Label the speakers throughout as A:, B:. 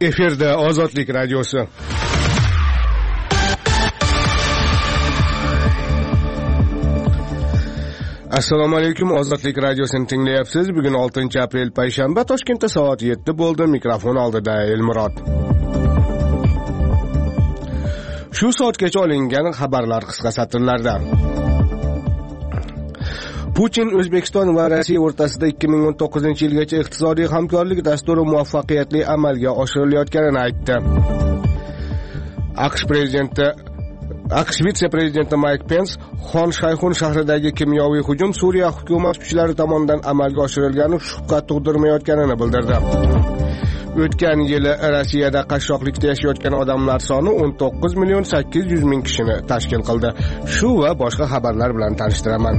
A: Efirde Ozodlik radiosi. Assalomu alaykum, Ozodlik radiosini tinglayapsiz. Bugun 6-aprel payshanba, Toshkentda soat 7 bo'ldi. Mikrofon oldida Elmurod. Shu soatgacha olingan xabarlar qisqa satrlarda. Putin O'zbekiston va Rossiya o'rtasida 2019-yilgacha iqtisodiy hamkorlik dasturi muvaffaqiyatli amalga oshirilayotganini aytdi. AQSh vitse-prezidenti Mike Pence Xon Shayxun shahridagi kimyoviy hujum Suriya hukumat kuchlari tomonidan amalga oshirilgani shubha tug'dirmayotganini bildirdi. O'tgan yili Rossiyada qashshoqlikda yashayotgan odamlar soni 19,800,000 kishini tashkil qildi. Shu va boshqa xabarlar bilan tanishtiraman.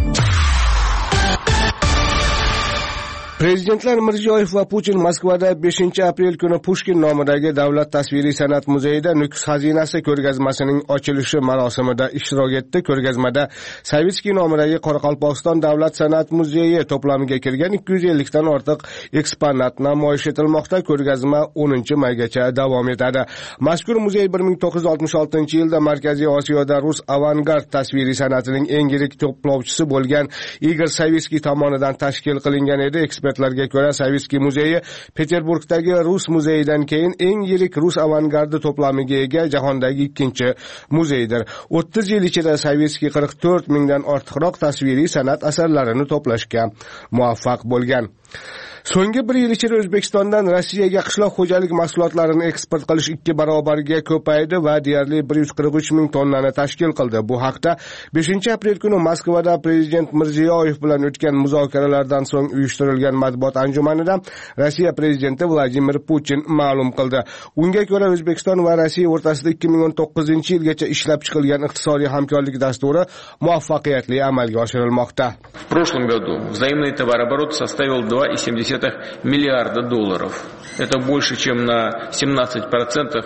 A: Prezidentlar Mirziyoyev va Putin Moskvada 5-aprel kuni Pushkin nomidagi Davlat tasviriy san'at muzeyida Nukus xazinasi ko'rgazmasining ochilishi marosimida ishtirok etdi. Ko'rgazmada Savitskiy nomidagi Qoraqalpog'iston Davlat san'at muzeyi to'plamiga kirgan 250 dan ortiq eksponat namoyish etilmoqda. Ko'rgazma 10-maygacha davom etadi. Mazkur muzey 1966-yilda Markaziy Osiyoda rus avangard tasviriy san'atining eng yirik to'plovchisi bo'lgan Igor Savitskiy tomonidan tashkil qilingan edi. Ekspertlarga ko'ra, Savitskiy muzeyi Peterburgdagi Rus muzeyidan keyin eng yirik rus avangardi to'plamiga ega jahondagi ikkinchi muzeydir. 30 yil ichida Savitskiy 44 mingdan ortiqroq tasviriy san'at asarlarini to'plashga muvaffaq bo'lgan. So'nggi 1 yil ichida O'zbekistondan Rossiyaga qishloq xo'jalik mahsulotlarini eksport qilish 2 barobarga ko'paydi va deyarli 143 ming tonnani tashkil qildi. Bu haqda 5-aprel kuni Moskvada Prezident Mirziyoyev bilan o'tgan muzokaralardan so'ng uyushtirilgan matbuot anjumanida Rossiya prezidenti Vladimir Putin ma'lum qildi. Unga ko'ra, O'zbekiston va Rossiya o'rtasida 2019-yilgacha ishlab chiqilgan iqtisodiy hamkorlik dasturi muvaffaqiyatli amalga oshirilmoqda.
B: В прошлом году взаимный товарооборот составил 2,7 миллиарда долларов. Это больше, чем на 17%.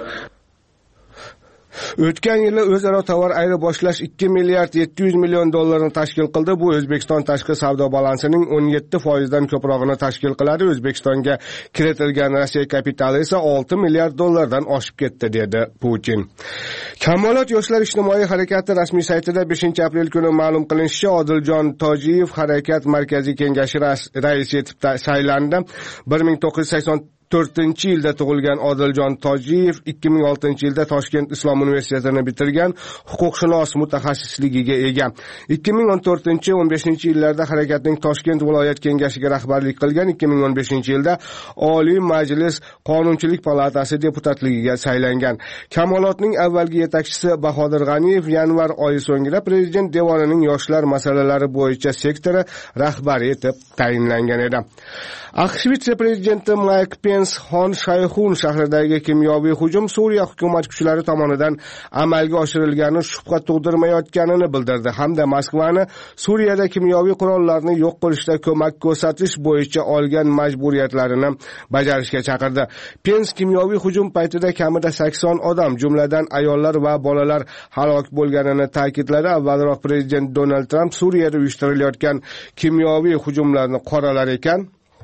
A: O'tgan yili o'zaro tovar ayirboshlash 2 milliard 700 million dollarni tashkil qildi. Bu O'zbekiston tashqi savdo balansining 17% dan ko'prog'ini tashkil qiladi. O'zbekistonga kiritilgan Rossiya kapitali esa 6 milliard dollardan oshib ketdi, dedi Putin. Kamolot yoshlar ijtimoiy harakati rasmiy saytida 5-aprel kuni ma'lum qilinishicha, Odiljon Tojiyev harakat markaziy kengashi raisi etib saylandi. 1984-yilda tug'ilgan Odiljon Tojiyev 2006-yilda Toshkent Islom universitetini bitirgan, huquqshunos mutaxassisligiga ega. 2014-15-yillarda harakatning Toshkent viloyat kengashiga rahbarlik qilgan. 2015-yilda Oliy Majlis Qonunchilik palatasi deputatligiga saylangan. Kamolotning avvalgi yetakchisi Bahodir G'aniyev yanvar oyi so'ngida prezident devonining yoshlar masalalari bo'yicha sektori rahbari etib tayinlangan edi. AQSh vitse-prezidenti Mike Pence Xon Shayxun shahridagi kimyoviy hujum Suriya hukumat kuchlari tomonidan amalga oshirilgani shubha tug'dirmayotganini bildirdi hamda Moskvani Suriyada kimyoviy qurollarni yo'q qilishda ko'mak ko'rsatish bo'yicha olgan majburiyatlarini bajarishga chaqirdi. Pence kimyoviy hujum paytida kamida 80 odam, jumladan ayollar va bolalar halok bo'lganini ta'kidladi. Avvalroq prezident Donald Trump Suriyada uyushtirilayotgan kimyoviy hujumlarni qoralar ekan.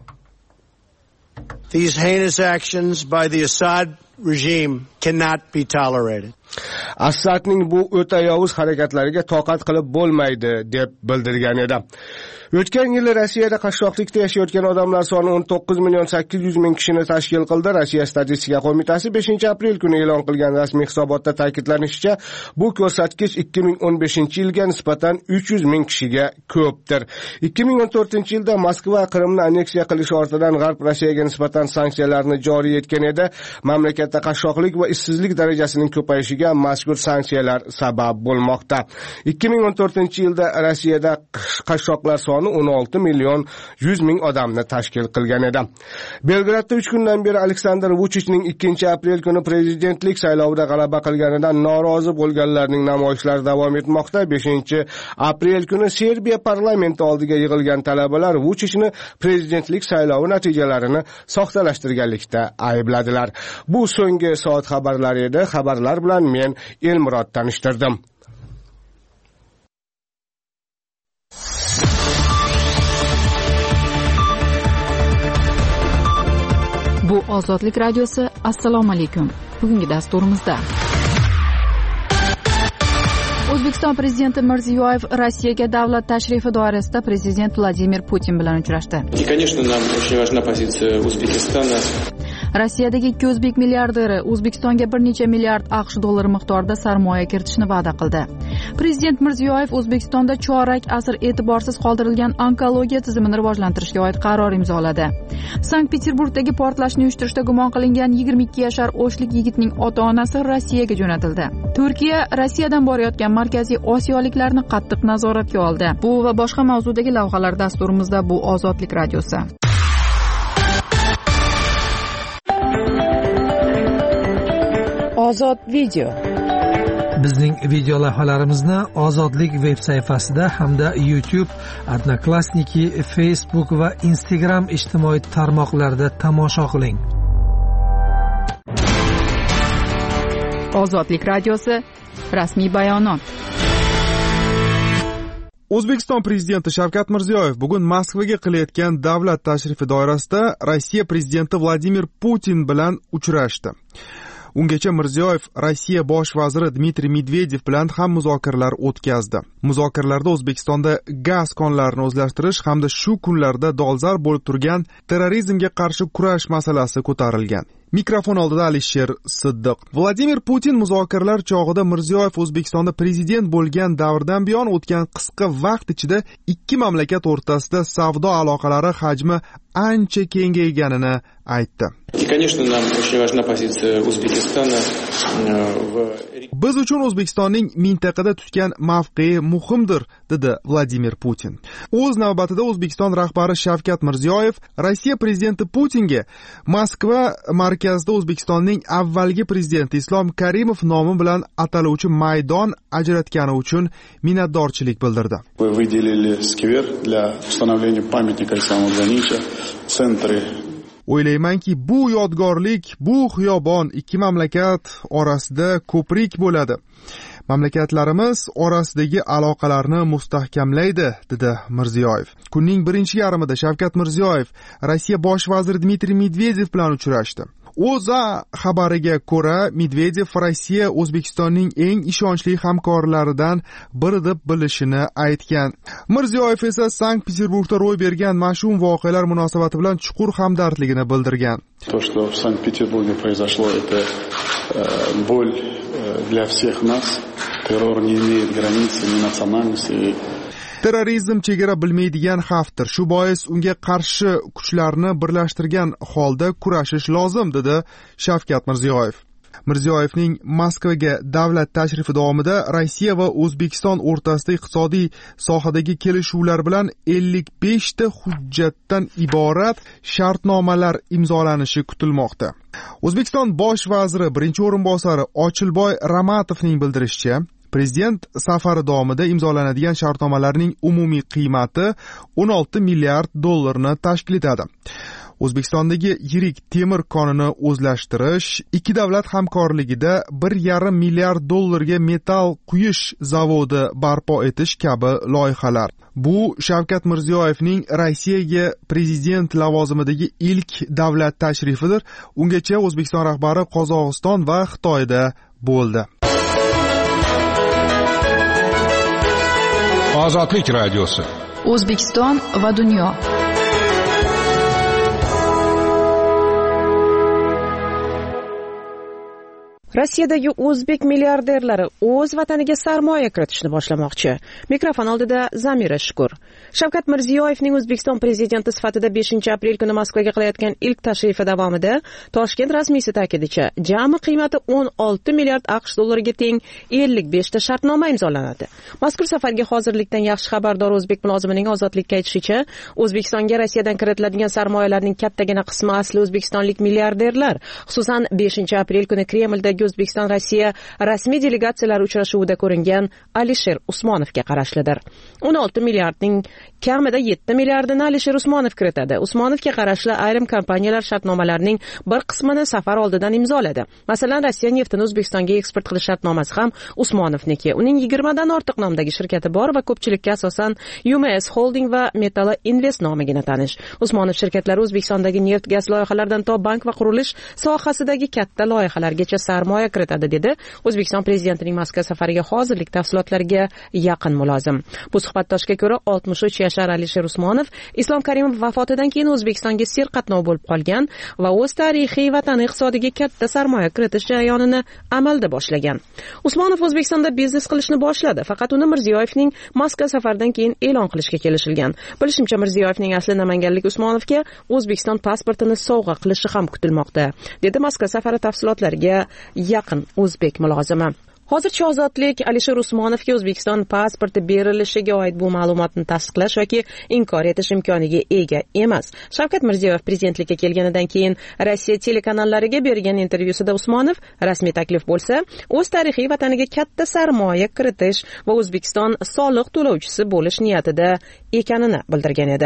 C: These heinous actions by the Assad regime cannot be tolerated.
A: Assadning bu o'ta yovuz harakatlariga toqat qilib bo'lmaydi, deb bildirgan edi. O'tgan yili Rossiyada qashshoqlikda yashayotgan odamlar soni 19,800,000 kishini tashkil qildi. Rossiya statistika qo'mitasi 5-aprel kuni e'lon qilgan rasmiy hisobotda ta'kidlanishicha, bu ko'rsatkich 2015-yilga nisbatan 300,000 kishiga ko'pdir. 2014-yilda Moskva Qrimni anneksiya qilish ortidan G'arb Rossiyaga nisbatan sanksiyalarni joriy etgan edi. Mamlakatda qashshoqlik va ishsizlik darajasining ko'payishiga mazkur sanksiyalar sabab bo'lmoqda. 2014-yilda Rossiyada qashshoqlar soni 16,100,000 odamni tashkil qilgan edi. Belgradda 3 kundan beri Aleksandr Vuchichning 2-aprel kuni prezidentlik saylovida g'alaba qilganidan norozi bo'lganlarning namoyishlari davom etmoqda. 5-aprel kuni Serbiya parlamenti oldiga yig'ilgan talabalar Vuchichni prezidentlik saylovi natijalarini soxtalashtirganlikda aybladilar. Bu so'nggi soat xabarlari edi. Xabarlar bilan men Elmurod tanishtirdim.
D: Bu Ozodlik radiosi. Assalomu alaykum. Bugungi dasturimizda O'zbekiston prezidenti Mirziyoyev Rossiyaga davlat tashrifi doirasida prezident Vladimir Putin bilan uchrashdi.
B: И, конечно, нам очень важна позиция Узбекистана.
D: Rossiyadagi ikki o'zbek milliarderi O'zbekistonga bir necha milliard AQSh dollari miqdorida sarmoya kiritishni va'da qildi. Prezident Mirziyoyev O'zbekistonda chorak asr e'tiborsiz qoldirilgan onkologiya tizimini rivojlantirishga oid qaror imzoladi. Sankt-Peterburgdagi portlashni uyushtirishda gumon qilingan 22 yashar o'shlik yigitning ota-onasi Rossiyaga jo'natildi. Turkiya Rossiyadan borayotgan Markaziy Osiyoliklarni qattiq nazoratga oldi. Bu va boshqa mavzudagi lavhalar dasturimizda Bu Ozodlik radiosi. Ozod video.
E: Bizning video lavhalarimizni Ozodlik veb sayfasida hamda YouTube, Odnoklassniki, Facebook va Instagram ijtimoiy tarmoqlarida tomosha qiling.
D: Ozodlik radiosi rasmiy bayonot.
F: O'zbekiston prezidenti Shavkat Mirziyoyev bugun Moskvaga qilayotgan davlat tashrifi doirasida Rossiya prezidenti Vladimir Putin bilan uchrashdi. Ungacha Mirziyoyev Rossiya bosh vaziri Dmitriy Medvedev bilan ham muzokaralar o'tkazdi. Muzokaralarda O'zbekistonda gaz konlarini o'zlashtirish hamda shu kunlarda dolzarb bo'lib turgan terrorizmga qarshi kurash masalasi ko'tarilgan. Mikrofon oldida Alisher Siddiq. Vladimir Putin muzokaralar chog'ida Mirziyoyev O'zbekistonda prezident bo'lgan davrdan buyon o'tgan qisqa vaqt ichida ikki mamlakat o'rtasida savdo aloqalari hajmi ancha kengayganini aytdi. Biz uchun O'zbekistonning mintaqada tutgan mavqei muhimdir, dedi Vladimir Putin. O'z navbatida O'zbekiston rahbari Shavkat Mirziyoyev Rossiya prezidenti Putinga Moskva markazida O'zbekistonning avvalgi prezidenti Islom Karimov nomi bilan ataluvchi maydon ajratgani uchun minnatdorchilik bildirdi.
G: Вы выделили сквер для установления памятника Исламу Ганича в центре.
F: O'ylaymanki, bu yodgorlik, bu xiyobon ikki mamlakat orasida ko'prik bo'ladi. Mamlakatlarimiz orasidagi aloqalarni mustahkamlaydi, dedi Mirziyoyev. Kunning birinchi yarmida Shavkat Mirziyoyev Rossiya bosh vaziri Dmitriy Medvedev bilan uchrashdi. O'zA xabariga ko'ra, Medvedev Rossiya O'zbekistonning eng ishonchli hamkorlaridan biri deb bilishini aytgan. Mirziyoyev esa Sankt-Peterburgda ro'y bergan mash'um voqealar munosabati bilan chuqur hamdardligini bildirgan.
G: То, что в Санкт-Петербурге произошло, это боль для всех нас. Террор не имеет границ ни национальности.
F: Terrorizm chegara bilmaydigan xavfdir. Shu bois unga qarshi kuchlarni birlashtirgan holda kurashish lozim, dedi Shavkat Mirziyoyev. Mirziyoyevning Moskvaga davlat tashrifi davomida Rossiya va O'zbekiston o'rtasida iqtisodiy sohadagi kelishuvlar bilan 55 ta hujjatdan iborat shartnomalar imzolanishi kutilmoqda. O'zbekiston bosh vaziri birinchi o'rinbosari Ochilboy Ramatovning bildirishicha, prezident safari davomida imzolanadigan shartnomalarning umumiy qiymati 16 milliard dollarni tashkil etadi. O'zbekistondagi yirik temir konini o'zlashtirish, ikki davlat hamkorligida 1,5 milliard dollarga metall quyish zavodi barpo etish kabi loyihalar. Bu Shavkat Mirziyoyevning Rossiyaga prezident lavozimidagi ilk davlat tashrifidir. Ungacha O'zbekiston rahbari Qozog'iston va Xitoyda bo'ldi.
H: Ozodlik radiosi.
D: O'zbekiston va dunyo.
I: Rossiyadagi o'zbek milliarderlari o'z vataniga sarmoya kiritishni boshlamoqchi. Mikrofon oldida Zamira Shukur. Shavkat Mirziyoyevning O'zbekiston prezidenti sifatida 5-aprel kuni Moskvaga qilayotgan ilk tashrifi davomida Toshkent rasmiysi ta'kidincha, jami qiymati 16 milliard AQSh dollariga teng 55 ta shartnoma imzolanadi. Mazkur safarga hozirlikdan yaxshi xabardor o'zbek mulozimining Ozodlikka aytishicha, O'zbekistonga Rossiyadan kiritiladigan sarmoyalarning kattagina qismi asli o'zbekistonlik milliarderlar. Xususan 5-aprel kuni Kremldagi O'zbekiston Rossiya rasmiy delegatsiyalari uchrashuvida ko'ringan Alisher Usmonovga qarashlidir. 16 milliardning kamida 7 milliardini Alisher Usmonov kiritadi. Usmonovga qarashli ayrim kompaniyalar shartnomalarning bir qismini safar oldidan imzoladi. Masalan, Rossiya neftini O'zbekistonga eksport qilish shartnomasi ham Usmonovniki. Uning 20 dan ortiq nomdagi shirkati bor va ko'pchilikka asosan UMS Holding va Metalo Invest nomigina tanish. Usmonov shirkatlari O'zbekistondagi neft gaz loyihalaridan to bank va qurilish sohasidagi katta loyihalargacha sarmoya kiritadi, dedi O'zbekiston prezidentining Moskva safariga hozirlik tafsilotlariga yaqin mulozim. Bu suhbatdoshga ko'ra 63 yashar Alisher Usmonov Islom Karimov vafotidan keyin O'zbekistonga serqatnov bo'lib qolgan va o'z tarixiy vatani iqtisodiga katta sarmoya kiritish jarayonini amalda boshlagan. Usmonov O'zbekistonda biznes qilishni boshladi, faqat uni Mirziyoyevning Moskva safaridan keyin e'lon qilishga kelishilgan. Bilishimcha, Mirziyoyevning asli namanganlik Usmonovga O'zbekiston pasportini sovg'a qilishi ham kutilmoqda, dedi Moskva safari tafsilotlariga yaqin o'zbek mulozimi. Hozircha ozodlik Alisher Usmonovga O'zbekiston pasporti berilishiga oid bu ma'lumotni tasdiqlash yoki inkor etish imkoniga ega emas. Shavkat Mirziyoyev prezidentlikka kelganidan keyin Rossiya telekanallariga bergan intervyusida Usmonov rasmiy taklif bo'lsa, o'z tarixiy vataniga katta sarmoya kiritish va O'zbekiston soliq to'lovchisi bo'lish niyatida ekanini bildirgan edi.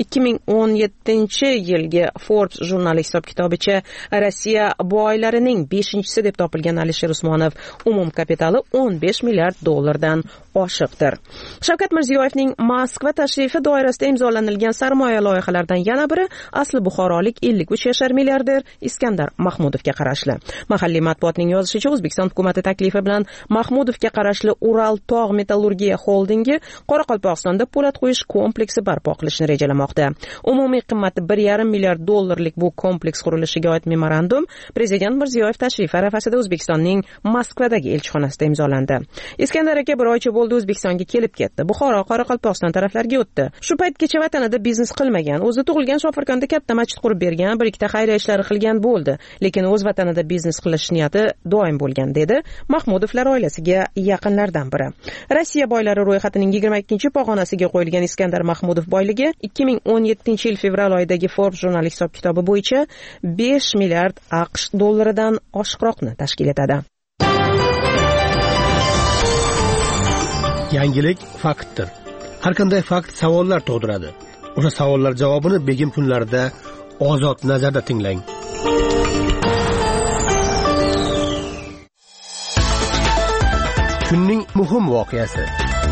I: 2017-yilgi Forbes jurnali hisob-kitobicha Rossiya boylarining 5-chisi deb topilgan Alisher Usmonov umum kapitali 15 milliard dollardan oshiqdir. Shavkat Mirziyoyevning Moskva tashrifi doirasida imzolanilgan sarmoya loyihalaridan yana biri asli buxorolik 53 yashar milliarder Iskandar Mahmudovga qarashli. Mahalliy matbuotning yozishicha, O'zbekiston hukumatı taklifi bilan Mahmudovga qarashli Ural tog' metallurgiya holdingi Qoraqalpog'istonda po'lat qo'yish kompleksi barpo qilishni rejalamoqda. Umumiy qimmati 1,5 milliard dollarlik bu kompleks qurilishiga oid memorandum Prezident Mirziyoyev tashrifi arafasida O'zbekistonning Moskvadagi elchixonasida imzolandi. Iskandar aka bir oycha bo'ldi O'zbekistonga kelib ketdi. Buxoro, Qoraqalpog'iston taraflariga o'tdi. Shu paytgacha vatanida biznes qilmagan, o'zi tug'ilgan Shofirkonda katta masjid qurib bergan, bir ikkita xayriya ishlari qilgan bo'ldi, lekin o'z vatanida biznes qilish niyati doim bo'lgan, dedi Mahmudovlar oilasiga yaqinlardan biri. Rossiya boylari ro'yxatining 22-pog'onasiga qo'yilgan Iskandar Mahmudov boyligi 2017-yil fevral oyidagi Forbes jurnali hisob-kitobi bo'yicha 5 milliard AQSh dollaridan oshiqroqni tashkil etadi.
H: Yangilik faktdir. Har qanday fakt savollar tug'diradi. O'sha savollar javobini begim kunlarida ozod nazarda tinglang. Kunning muhim voqeasi.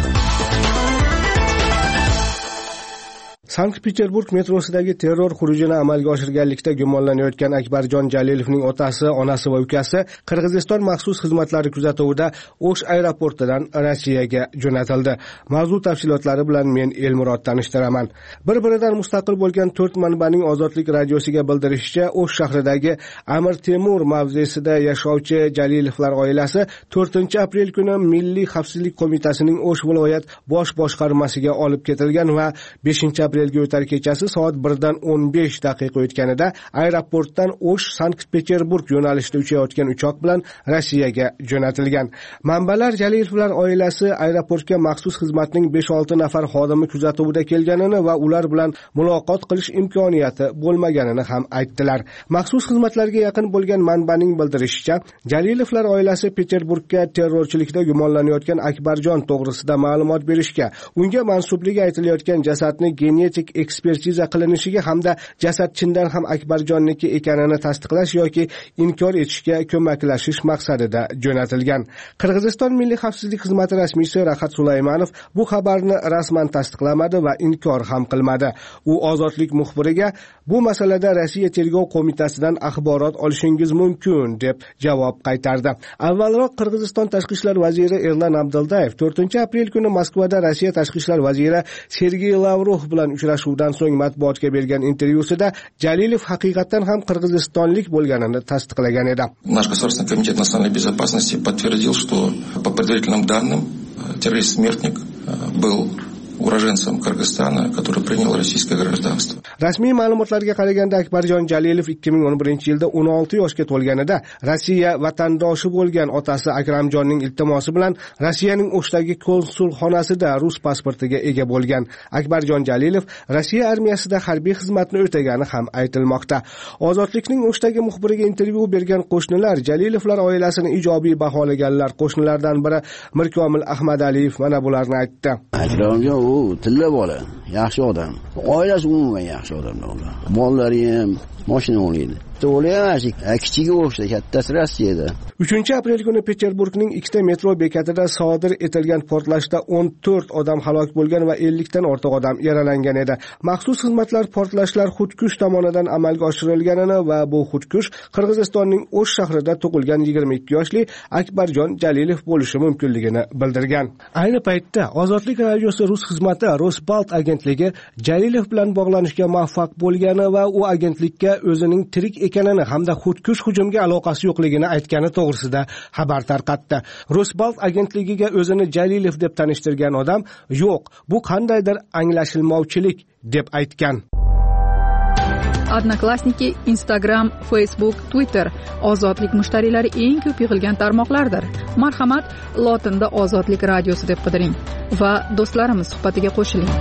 A: Sankt-Peterburg metrosidagi terror xurujini amalga oshirganlikda gumonlanayotgan Akbarjon Jalilovning otasi, onasi va ukasi Qirg'iziston maxsus xizmatlari kuzatuvida O'sh aeroportidan Rossiyaga jo'natildi. Mavzu tafsilotlari bilan men Elmurod tanishtiraman. Bir-biridan mustaqil bo'lgan 4 manbaning Ozodlik radiosiga bildirishicha, O'sh shahridagi Amir Temur mavzesida yashovchi Jalilovlar oilasi 4-aprel kuni Milliy xavfsizlik qo'mitasining O'sh viloyat bosh boshqarmasiga olib ketilgan va 5-aprelga o'tar kechasi soat 1:15 o'tganida aeroportdan O'sh Sankt-Peterburg yo'nalishida uchayotgan uchoq bilan Rossiyaga jo'natilgan. Manbalar Jalilovlar oilasi aeroportga maxsus xizmatning 5-6 nafar xodimi kuzatuvida kelganini va ular bilan muloqot qilish imkoniyati bo'lmaganini ham aytdilar. Maxsus xizmatlarga yaqin bo'lgan manbaning bildirishicha, Jalilovlar oilasi Peterburgga terrorchilikda gumonlanayotgan Akbarjon to'g'risida ma'lumot berishga, unga mansubligi aytilayotgan jasadni genetik ekspertiza qilinishiga hamda jasad chindan ham Akbarjonniki ekanini tasdiqlash yoki inkor etishga ko'maklashish maqsadida jo'natilgan. Qirg'iziston Milliy xavfsizlik xizmati rasmiysi Rahat Sulaymanov bu xabarni rasman tasdiqlamadi va inkor ham qilmadi. U Ozodlik muxbiriga bu masalada Rossiya tergov qo'mitasidan axborot olishingiz mumkin deb javob qaytardi. Avvalroq Qirg'iziston tashqi ishlar vaziri Erlan Abduldayev 4-aprel kuni Moskvada Rossiya tashqi ishlar vaziri Sergey Lavrov bilan uchrashuvdan so'ng matbuotga bergan intervyusida Jalilov haqiqatan ham qirg'izistonlik bo'lganini tasdiqlagan edi.
J: Наш Государственный комитет национальной безопасности подтвердил, что по предварительным данным террорист-смертник был уроженцем Кыргызстана, который принял российское гражданство.
A: Rasmiy ma'lumotlarga qaraganda Akbarjon Jalilov 2011-yilda 16 yoshga to'lganida Rossiya vatandoshi bo'lgan otasi Akramjonning iltimosi bilan Rossiyaning O'shdagi konsulxonasida rus pasportiga ega bo'lgan. Akbarjon Jalilov Rossiya armiyasida harbiy xizmatni o'tagani ham aytilmoqda. Ozodlikning O'shdagi muxbiriga intervyu bergan qo'shnilar Jalilovlar oilasini ijobiy baholaganlar. Qo'shnilardan biri Mirkomil Ahmadaliyev mana bularni aytdi.
K: Akramjon u tilla bola, yaxshi odam. Oilasi umuman yaxshi odamlar ular. Bolalari ham mashina o'ynaydi. To'g'ri, kichigi o'shda, kattasi Rossiyada.
A: 3-aprel kuni Peterburgning 2 metro bekatida sodir etilgan portlashda 14 odam halok bo'lgan va 50 dan ortiq odam yaralangan edi. Maxsus xizmatlar portlashlar xudkush tomonidan amalga oshirilganini va bu xudkush Qirg'izistonning O'sh shahrida tug'ilgan 22 yoshli Akbarjon Jalilov bo'lishi mumkinligini bildirgan. Ayni paytda Ozodlik radiosi rus xizmati Rosbalt agentligi Jalilov bilan bog'lanishga muvaffaq bo'lgani va u agentlikka o'zining tirik ekanini hamda xudkush hujumga aloqasi yo'qligini aytgani to'g'risida xabar tarqatdi. Rosbalt agentligiga o'zini Jalilov deb tanishtirgan odam yo'q, bu qandaydir anglashilmovchilik deb aytgan.
D: Odnoklassniki, Instagram, Facebook, Twitter ozodlik mushtariylari eng ko'p yig'ilgan tarmoqlardir. Marhamat, lotinda Ozodlik radiosi deb qidiring va do'stlarimiz suhbatiga qo'shiling.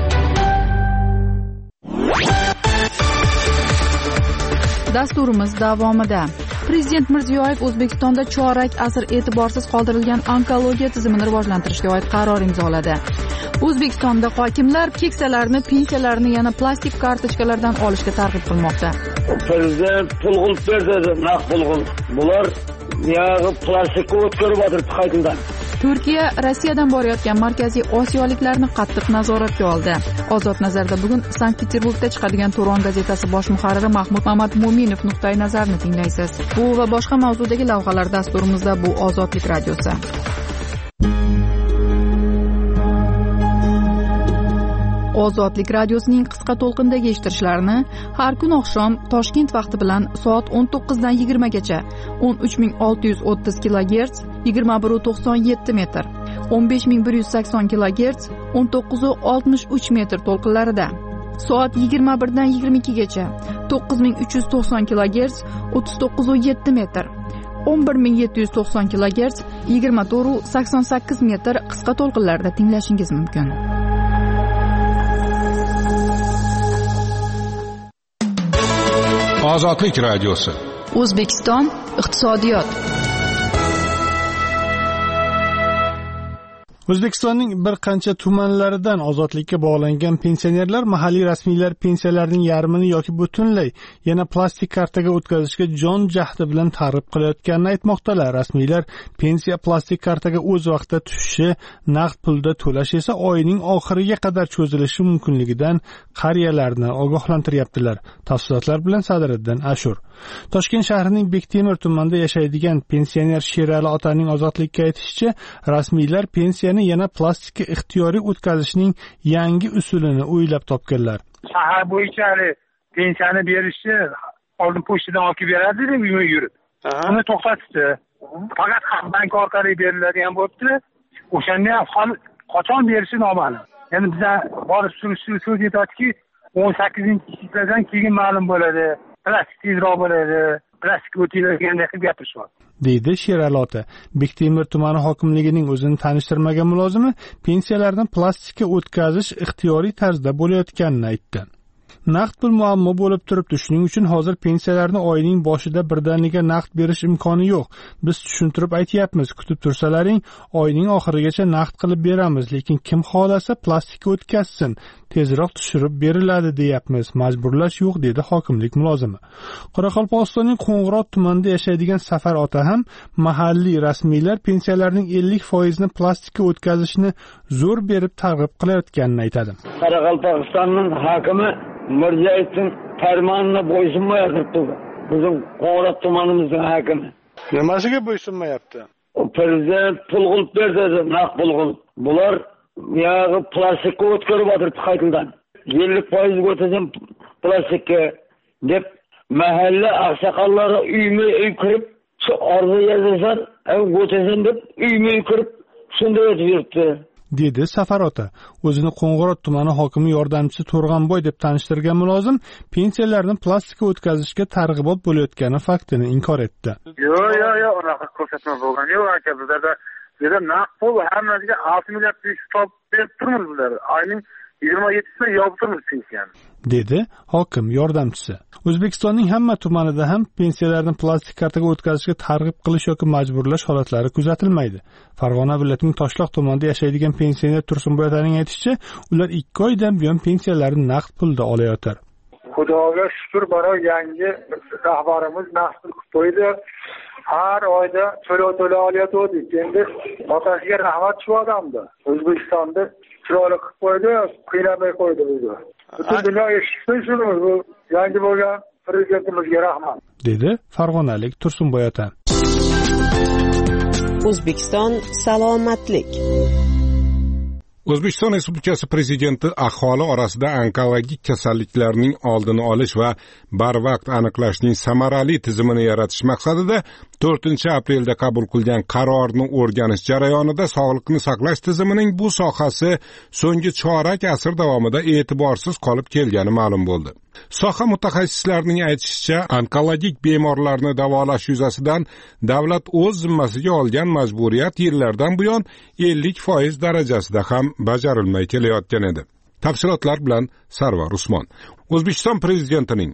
D: Dasturimiz davomida Prezident Mirziyoyev O'zbekistonda chorak asr e'tiborsiz qoldirilgan onkologiya tizimini rivojlantirishga oid qaror imzoladi. O'zbekistonda hokimlar keksalarni, pensiyalarni yana plastik kartochkalardan olishga targ'ib qilmoqda.
L: Prezident pul qilib berdi, naqd pul. Bular yog'i plastikka o'tkazib o'tiribdi qaytadan.
D: Turkiya Rossiyadan borayotgan markaziy osiyoliklarni qattiq nazoratga oldi. Ozod nazarda bugun Sankt-Peterburgda chiqadigan Turon gazetasi bosh muharriri Mahmud Mamatmo'minov nuqtai nazarini tinglaysiz. Bu va boshqa mavzudagi lavhalar dasturimizda bu Ozodlik radiosi. Ozodlik radiosining qisqa to'lqindagi eshittirishlarini har kun oqshom Toshkent vaqti bilan soat 19 dan 20 gacha 13630 kHz 2197 metr, 15180 kHz 1963 metr to'lqinlarida, soat 21 dan 22 gacha 9390 kHz 3907 metr, 11790 kHz 2488 metr qisqa to'lqinlarda tinglashingiz mumkin.
M: Ozodlik radiosi.
D: O'zbekiston iqtisodiyot.
N: O'zbekistonning bir qancha tumanlaridan ozodlikka bog'langan pensionerlar mahalliy rasmiylar pensiyalarining yarmini yoki butunlay yana plastik kartaga o'tkazishga jon jahdi bilan targ'ib qilayotganini aytmoqdalar. Rasmiylar pensiya plastik kartaga o'z vaqtida tushishi, naqd pulda to'lash esa oyning oxiriga qadar cho'zilishi mumkinligidan qariyalarni ogohlantiryaptilar. Tafsilotlar bilan Sadiriddin Ashur. Toshkent shahrining Bektemir tumanida yashaydigan pensioner Sherali otaning ozodlikka aytishicha, rasmiylar pensiyani yana plastikka ixtiyoriy o'tkazishning yangi usulini o'ylab topganlar.
O: Shahar bo'yicha pensiyani berishni oldin pochtadan olib beradi-da, uyma yurib. Uni to'xtatdi. Faqat bank orqali beriladigan bo'libdi. O'shanda ham qachon berishi noma'lum. Ya'ni bizlar borib surishtirib so'z yetadiki, 18-yildan keyin ma'lum bo'ladi. Plastik tezroq bo'ladi, plastik o'tilaganda qilib gapirishyapti.
N: Deydi Sherali ota. Bektemir tumani hokimligining o'zini tanishtirmagan mulozimi pensiyalarni plastikka o'tkazish ixtiyoriy tarzda bo'layotganini aytdi. Naqd pul muammo bo'lib turibdi. Shuning uchun hozir pensiyalarni oyning boshida birdaniga naqd berish imkoni yo'q. Biz tushuntirib aytyapmiz, kutib tursalaring, oyning oxirigacha naqd qilib beramiz, lekin kim xolasa plastikka o'tkazsin, tezroq tushirib beriladi deyapmiz. Majburlash yo'q, dedi hokimlik mulozimi. Qoraqalpog'istonning Qo'ng'irot tumanida yashaydigan Safar ota ham mahalliy rasmiylar pensiyalarning 50% ni plastikka o'tkazishni zo'r berib targ'ib qilayotganini aytadi.
L: Qoraqalpog'istonning hokimi Mirziyoyevning farmonini bo'ysunmayapti. Bizim Qo'ng'irot tumanimizning hokimi.
N: Nimasiga bo'ysunmayapti?
L: Prezident pul qilib berdi, naqd pul qilib. Bular yog'i plastikka o'tkazib o'tiribdi qaytadan. 50% o'tkazim plastikka deb mahalla oqsoqollari uyma-uy kirib, shu orzu yazishar, o'tkazim deb uyma-uy kirib shunday o'tib yuribdi.
N: dedi Safar ota. O'zini Qo'ng'irot tumani hokimi yordamchisi To'rg'onboy deb tanishtirgan mulozim pensiyalarni plastikka o'tkazishga targ'ibot bo'layotgani faktini inkor etdi.
O: Yo'q, unaqa ko'rsatma bo'lgan yo'q aka. Bizlarda naqd pul hammasiga 6 milliard topib berib turmiz bizlar. Oyning 27-sida yopib turmiz pensiyani, dedi
N: hokim yordamchisi. O'zbekistonning hamma tumanida ham pensiyalarni plastik kartaga o'tkazishga targ'ib qilish yoki majburlash holatlari kuzatilmaydi. Farg'ona viloyatining Toshloq tumanida yashaydigan pensioner Tursunboy otaning aytishicha, ular 2 oydan buyon pensiyalarini naqd pulda olayotir.
O: Xudoga shukr, baro yangi rahbarimiz naqd pul qilib qo'ydi. Har oyda to'lov olayotgandik. Endi otasiga rahmat shu odamda. O'zbekistonda chiroyli qilib qo'ydi, qiynamay qo'ydi bizni. Butun dunyo eshitsin shuni, bu yangi bo'lgan prezidentimizga rahmat, dedi farg'onalik Tursunboy ota.
I: O'zbekiston salomatlik.
M: O'zbekiston Respublikasi Prezidenti aholi orasida onkologik kasalliklarning oldini olish va barvaqt aniqlashning samarali tizimini yaratish maqsadida 4-aprelda qabul qilgan qarorni o'rganish jarayonida sog'liqni saqlash tizimining bu sohasi so'nggi chorak asr davomida e'tiborsiz qolib kelgani ma'lum bo'ldi. Soha mutaxassislarining aytishicha, onkologik bemorlarni davolash yuzasidan davlat o'z zimmasiga olgan majburiyat yillardan buyon 50% darajasida ham bajarilmay kelayotgan edi. Tafsilotlar bilan Sarvar Usmon. O'zbekiston Prezidentining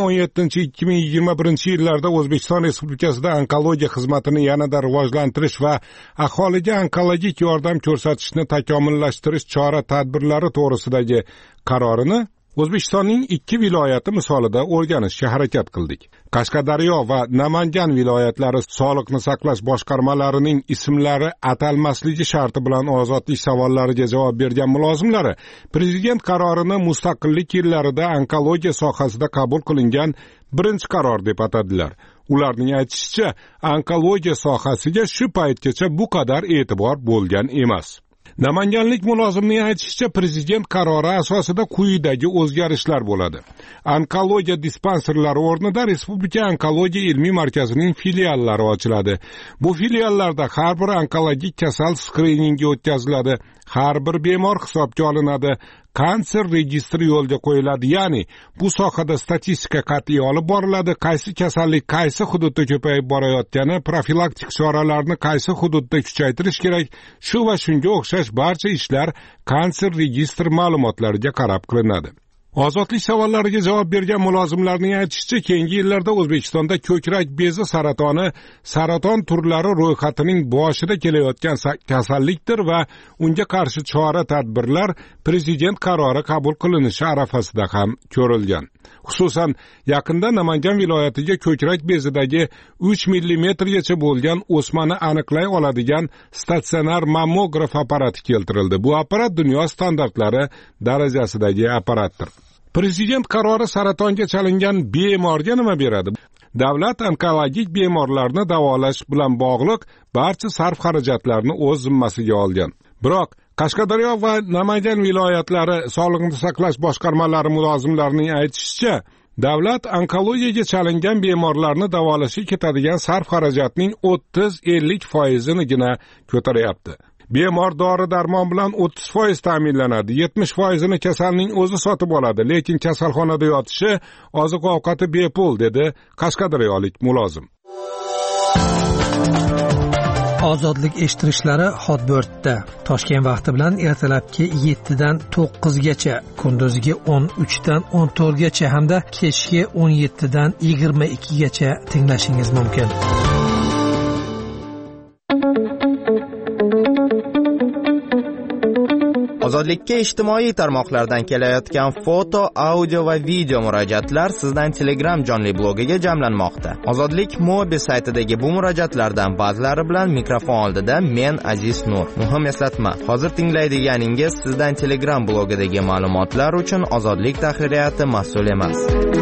M: 2017-2021 yillarda O'zbekiston Respublikasida onkologiya xizmatini yanada rivojlantirish va aholiga onkologik yordam ko'rsatishni takomillashtirish chora-tadbirlari to'g'risidagi qarorini O'zbekistonning 2 viloyati misolida o'rganishga harakat qildik. Qashqadaryo va Namangan viloyatlari sog'liqni saqlash boshqarmalarining ismlari atalmasligi sharti bilan ozodlik savollariga javob bergan mulozimlari prezident qarorini mustaqillik yillarida onkologiya sohasida qabul qilingan birinchi qaror deb atadilar. Ularning aytishicha, onkologiya sohasiga shu paytgacha bu qadar e'tibor bo'lgan emas. Namanganlik mulozimning aytishicha, prezident qarori asosida quyidagi o'zgarishlar bo'ladi. Onkologiya dispanserlari o'rnida Respublika onkologiya ilmiy markazining filiallari ochiladi. Bu filiallarda har bir onkologik kasal skriningi o'tkaziladi. Har bir bemor hisobga olinadi. Kanser registri yo'lga qo'yiladi, ya'ni bu sohada statistika qat'iy olib boriladi, qaysi kasallik qaysi hududda ko'payib borayotgani, profilaktik choralarni qaysi hududda kuchaytirish kerak, shu va shunga o'xshash barcha ishlar kanser registr ma'lumotlariga qarab qilinadi. Ozodlik savollariga javob bergan mulozimlarning aytishicha, keyingi yillarda O'zbekistonda ko'krak bezi saratoni saraton turlari ro'yxatining boshida kelayotgan kasallikdir va unga qarshi chora-tadbirlar prezident qarori qabul qilinishi arafasida ham ko'rilgan. Xususan, yaqinda Namangan viloyatiga ko'krak bezidagi 3 millimetrgacha bo'lgan o'smani aniqlay oladigan statsionar mammograf apparati keltirildi. Bu apparat dunyo standartlari darajasidagi apparatdir. Prezident qarori saratonga chalingan bemorga nima beradi? Davlat onkologik bemorlarni davolash bilan bog'liq barcha sarf xarajatlarni o'z zimmasiga olgan. Biroq Qashqadaryo va Namangan viloyatlari sog'liqni saqlash boshqarmalari mulozimlarining aytishicha, davlat onkologiyaga chalingan bemorlarni davolashga ketadigan sarf xarajatning 30-50%nigina ko'taryapti. Bemor dori-darmon bilan 30% ta'minlanadi, 70%ni kasalning o'zi sotib oladi, lekin kasalxonada yotishi, oziq-ovqati bepul, dedi Qashqadaryolik mulozim.
E: Ozodlik eshittirishlari Hotbirtda Toshkent vaqti bilan ertalabki 7 dan 9 gacha, kunduziga 13 dan 14 gacha hamda kechki 17 dan 22 gacha tinglashingiz mumkin.
P: Ozodlikka ijtimoiy tarmoqlardan kelayotgan foto, audio va video murojaatlar sizdan Telegram jonli blogiga jamlanmoqda. Ozodlik Mobi saytidagi bu murojaatlardan ba'zilari bilan mikrofon oldida men Aziz Nur. Muhim eslatma, hozir tinglaydiganingiz sizdan Telegram blogidagi ma'lumotlar uchun Ozodlik tahririyati mas'ul emas.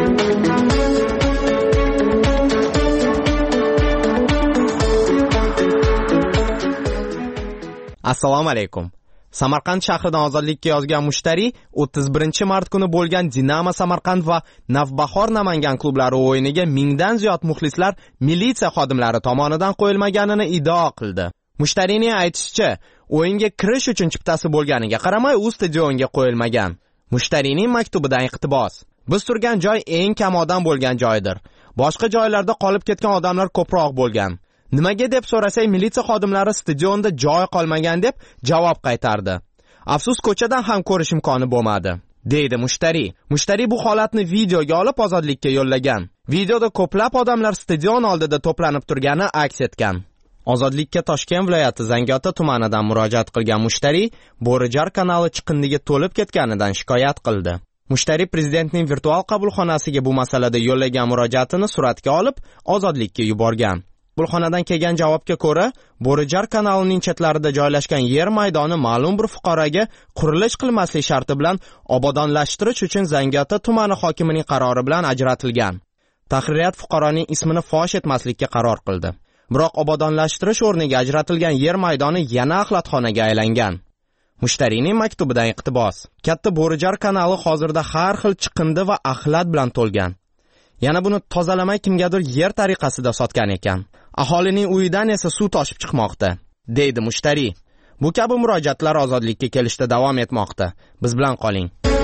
P: Assalomu alaykum. Samarqand shahridan ozodlikka yozgan mushtari 31-mart kuni bo'lgan Dinamo Samarqand va Navbahor Namangan klublari o'yiniga mingdan ziyod muxlislar militsiya xodimlari tomonidan qo'yilmaganini iddao qildi. Mushtariyning aytishicha, o'yinga kirish uchun chiptasi bo'lganiga qaramay, u stadionga qo'yilmagan. Mushtariyning maktubidan iqtibos: biz turgan joy eng kam odam bo'lgan joydir. Boshqa joylarda qolib ketgan odamlar ko'proq bo'lgan. Nimaga deb so'rasak, militsiya xodimlari stadionda joy qolmagan deb javob qaytardi. Afsus, ko'chadan ham ko'rish imkoni bo'lmadi, deydi mushtariy. Mushtariy bu holatni videoga olib ozodlikka yo'llagan. Videoda ko'plab odamlar stadion oldida to'planib turgani aks etgan. Ozodlikka Toshkent viloyati Zangiota tumanidan murojaat qilgan mushtariy Bo'rijar kanali chiqindiga to'lib ketganidan shikoyat qildi. Mushtariy prezidentning virtual qabulxonasiga bu masalada yo'llagan murojaatini suratga olib, ozodlikka yuborgan. Qabulxonadan kelgan javobga ko'ra, Bo'rijar kanalining chetlarida joylashgan yer maydoni ma'lum bir fuqaroga qurilish qilmaslik sharti bilan obodonlashtirish uchun Zangiota tumani hokimining qarori bilan ajratilgan. Tahririyat fuqaroning ismini fosh etmaslikka qaror qildi. Biroq obodonlashtirish o'rniga ajratilgan yer maydoni yana axlatxonaga aylangan. Mushtariyning maktubidan iqtibos: katta Bo'rijar kanali hozirda har xil chiqindi va axlat bilan to'lgan. Yana buni tozalamay kimgadir yer tariqasida sotgan ekan. Aholining uyidan esa suv toshib chiqmoqda, deydi mushtariy. Bu kabi murojaatlar ozodlikka kelishda davom etmoqda. Biz bilan qoling.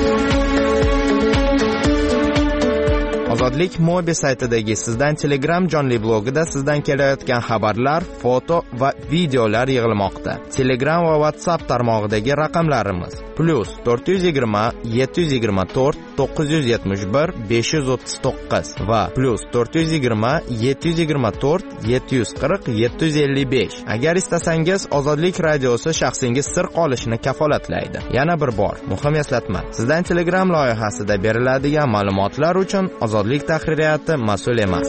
P: Ozodlik Mobi saytidagi Sizdan Telegram jonli blogida sizdan kelayotgan xabarlar, foto va videolar yig'ilmoqda. Telegram va WhatsApp tarmog'idagi raqamlarimiz +420 724 971 539 va +420 724 740 755. Agar istasangiz, Ozodlik radiosi shaxsingiz sir qolishini kafolatlaydi. Yana bir bor, muhim eslatma. Sizdan Telegram loyihasida beriladigan ma'lumotlar uchun Ozodlik tahririyati mas'ul emas.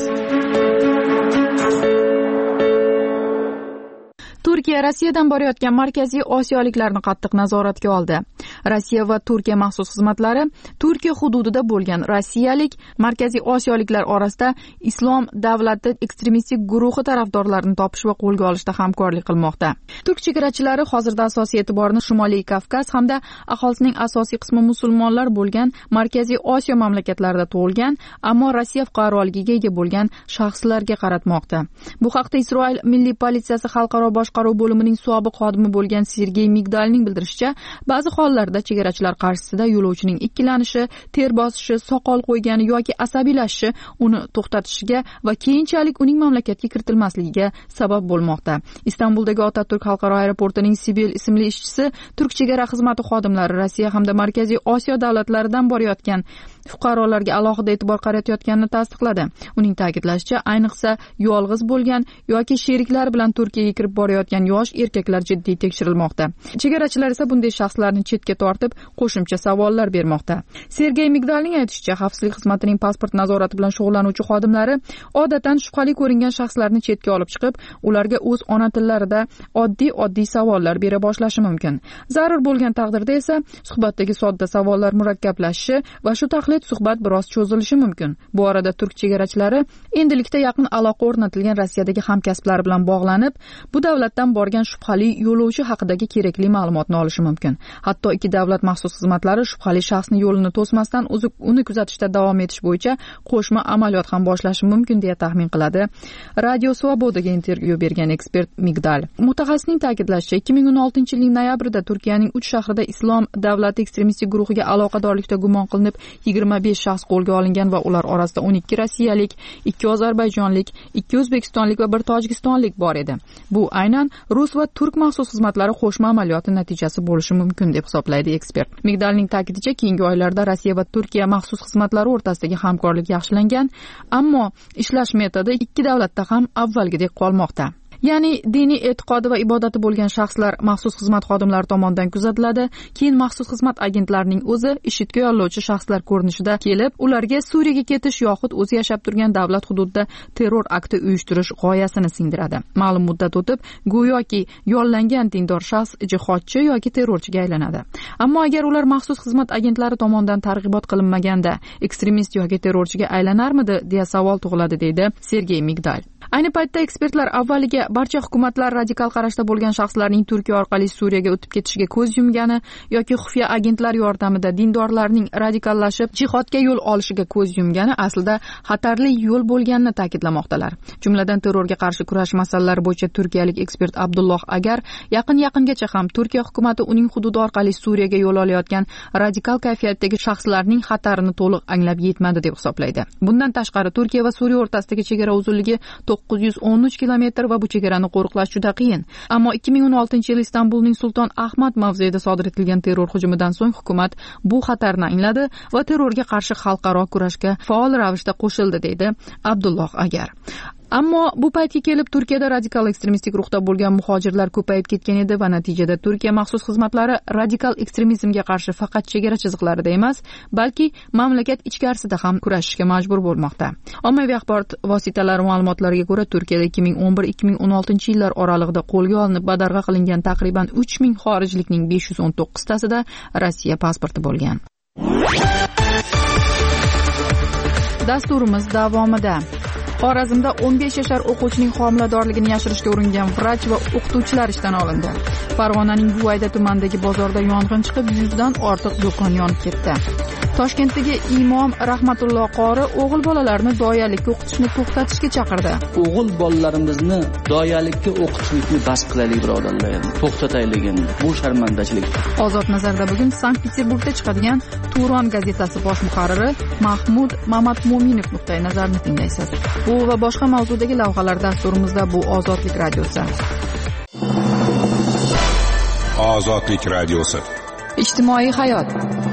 D: Turkiya Rossiyadan borayotgan markaziy osiyoliklarni qattiq nazoratga oldi. Rossiya va Turkiya maxsus xizmatlari Turkiya hududida bo'lgan rossiyalik markaziy osiyoliklar orasida Islom davlati ekstremistik guruhi tarafdorlarini topish va qo'lga olishda hamkorlik qilmoqda. Turk chegarachilari hozirda asosiy e'tiborini Shimoliy Kavkaz hamda aholisining asosiy qismi musulmonlar bo'lgan Markaziy Osiyo mamlakatlarida tug'ilgan, ammo Rossiya fuqaroligiga ega bo'lgan shaxslarga qaratmoqda. Bu haqda Isroil Milliy politsiyasi xalqaro boshqaruv bo'limining sobiq xodimi bo'lgan Sergey Migdalning bildirishicha, ba'zi hollarda chegarachilar qarshisida yo'lovchining ikkilanishi, ter bosishi, soqol qo'ygani yoki asabiylashishi uni to'xtatishiga va keyinchalik uning mamlakatga kiritilmasligiga sabab bo'lmoqda. Istanbuldagi Otaturk xalqaro aeroportining Sibil ismli ishchisi Turk chegara xizmati xodimlari Rossiya hamda Markaziy Osiyo davlatlaridan borayotgan fuqarolarga alohida e'tibor qaratayotganini tasdiqladi. Uning ta'kidlashicha, ayniqsa yolg'iz bo'lgan yoki sheriklari bilan Turkiyaga kirib borayotgan yosh erkaklar jiddiy tekshirilmoqda. Chegarachilar esa bunday shaxslarni chetga tortib, qo'shimcha savollar bermoqda. Sergey Migdalning aytishicha, xavfsizlik xizmatining pasport nazorati bilan shug'ullanuvchi xodimlari odatdan shubhali ko'ringan shaxslarni chetga olib chiqib, ularga o'z ona tillarida oddiy savollar bera boshlashi mumkin. Zarur bo'lgan taqdirda esa suhbatdagi sodda savollar murakkablashishi va shu taqlid suhbat biroz cho'zilishi mumkin. Bu orada turk chegarachilari endilikda yaqin aloqa o'rnatilgan Rossiyadagi hamkasblari bilan bog'lanib, bu davlatdan borgan shubhali yo'lovchi haqidagi kerakli ma'lumotni olishi mumkin. Hatto ikki davlat maxsus xizmatlari shubhali shaxsni yo'lini to'smasdan uni kuzatishda davom etish bo'yicha qo'shma amaliyot ham boshlashi mumkin deya taxmin qiladi Radio Svobodaga intervyu bergan ekspert Migdal. Mutaxassisning ta'kidlashicha, 2016-yilning noyabrida Turkiyaning 3 shahrida Islom davlati ekstremistik guruhiga aloqadorlikda gumon qilinib 25 shaxs qo'lga olingan va ular orasida 12 rossiyalik, 2 ozarbayjonlik, 2 o'zbekistonlik va 1 tojikistonlik bor edi. Bu aynan rus va turk maxsus xizmatlari qo'shma amaliyoti natijasi bo'lishi mumkin deb hisoblaydi ekspert. Migdalning ta'kidicha, keyingi oylarda Rossiya va Turkiya maxsus xizmatlari o'rtasidagi hamkorlik yaxshilangan, ammo ishlash metodi ikki davlatda ham avvalgidek qolmoqda. Ya'ni diniy e'tiqodi va ibodati bo'lgan shaxslar maxsus xizmat xodimlari tomonidan kuzatiladi, keyin maxsus xizmat agentlarining o'zi IShIDga yollovchi shaxslar ko'rinishida kelib, ularga Suriyaga ketish yoxud o'zi yashab turgan davlat hududida terror akti uyushtirish g'oyasini singdiradi. Ma'lum muddat o'tib, go'yoki yollangan dindor shaxs jihodchi yoki terrorchiga aylanadi. Ammo agar ular maxsus xizmat agentlari tomonidan targ'ibot qilinmaganda ekstremist yoki terrorchiga aylanarmidi deya savol tug'iladi, deydi Sergey Migdal. Ayni paytda ekspertlar avvaliga barcha hukumatlar radikal qarashda bo'lgan shaxslarning Turkiya orqali Suriyaga o'tib ketishiga ko'z yumgani yoki xufiya agentlar yordamida dindorlarning radikallashib jihodga yo'l olishiga ko'z yumgani aslida xatarli yo'l bo'lganini ta'kidlamoqdalar. Jumladan terrorga qarshi kurash masalalari bo'yicha turkiyalik ekspert Abdulloh Agar yaqingacha ham Turkiya hukumatı uning hududi orqali Suriyaga yo'l olayotgan radikal kayfiyatdagi shaxslarning xatarini to'liq anglab yetmadi deb hisoblaydi. Bundan tashqari Turkiya va Suriya o'rtasidagi chegara uzunligi 913 kilometr va bu chegarani qo'riqlash juda qiyin. Ammo 2016-yil Istanbulning Sulton Ahmad mavzeida sodir etilgan terror hujumidan so'ng hukumat bu xatarni angladi va terrorga qarshi xalqaro kurashga faol ravishda qo'shildi, deydi Abdulloh Agar. Ammo bu paytga kelib Turkiyada radikal ekstremistik ruhda bo'lgan muhojirlar ko'payib ketgan edi va natijada Turkiya maxsus xizmatlari radikal ekstremizmga qarshi faqat chegara chiziqlarida emas, balki mamlakat ichkarisida ham kurashishga majbur bo'lmoqda. Ommaviy axborot vositalari ma'lumotlariga ko'ra, Turkiyada 2011-2016 yillar oralig'ida qo'lga olinib badarg'a qilingan taqriban 3000 xorijlikning 519 tasida Rossiya pasporti bo'lgan. Dasturimiz davomida Xorazmda 15 yashar o'quvchining homiladorligini yashirishga uringan vrach va o'qituvchilar ishdan olindi. Farg'onaning Buvayda tumanidagi bozorda yong'in chiqib, 100 dan ortiq do'kon yonib ketdi. Toshkentdagi imom Rahmatulloh qori o'g'il bolalarni doyalikka o'qitishni to'xtatishga chaqirdi.
Q: O'g'il bolalarimizni doyalikka o'qitishni bas qilaylik, birodarlar. To'xtataylik endi. Bu sharmandachilik.
D: Ozod nazarda bugun Sankt-Peterburgda chiqadigan Turon gazetasi bosh muharriri Mahmud Mamatmo'minov nuqtai nazarini tinglaysiz. Bu va boshqa mavzudagi lavhalar dasturimizda bu Ozodlik radiosi.
M: Ozodlik radiosi.
D: Ijtimoiy hayot.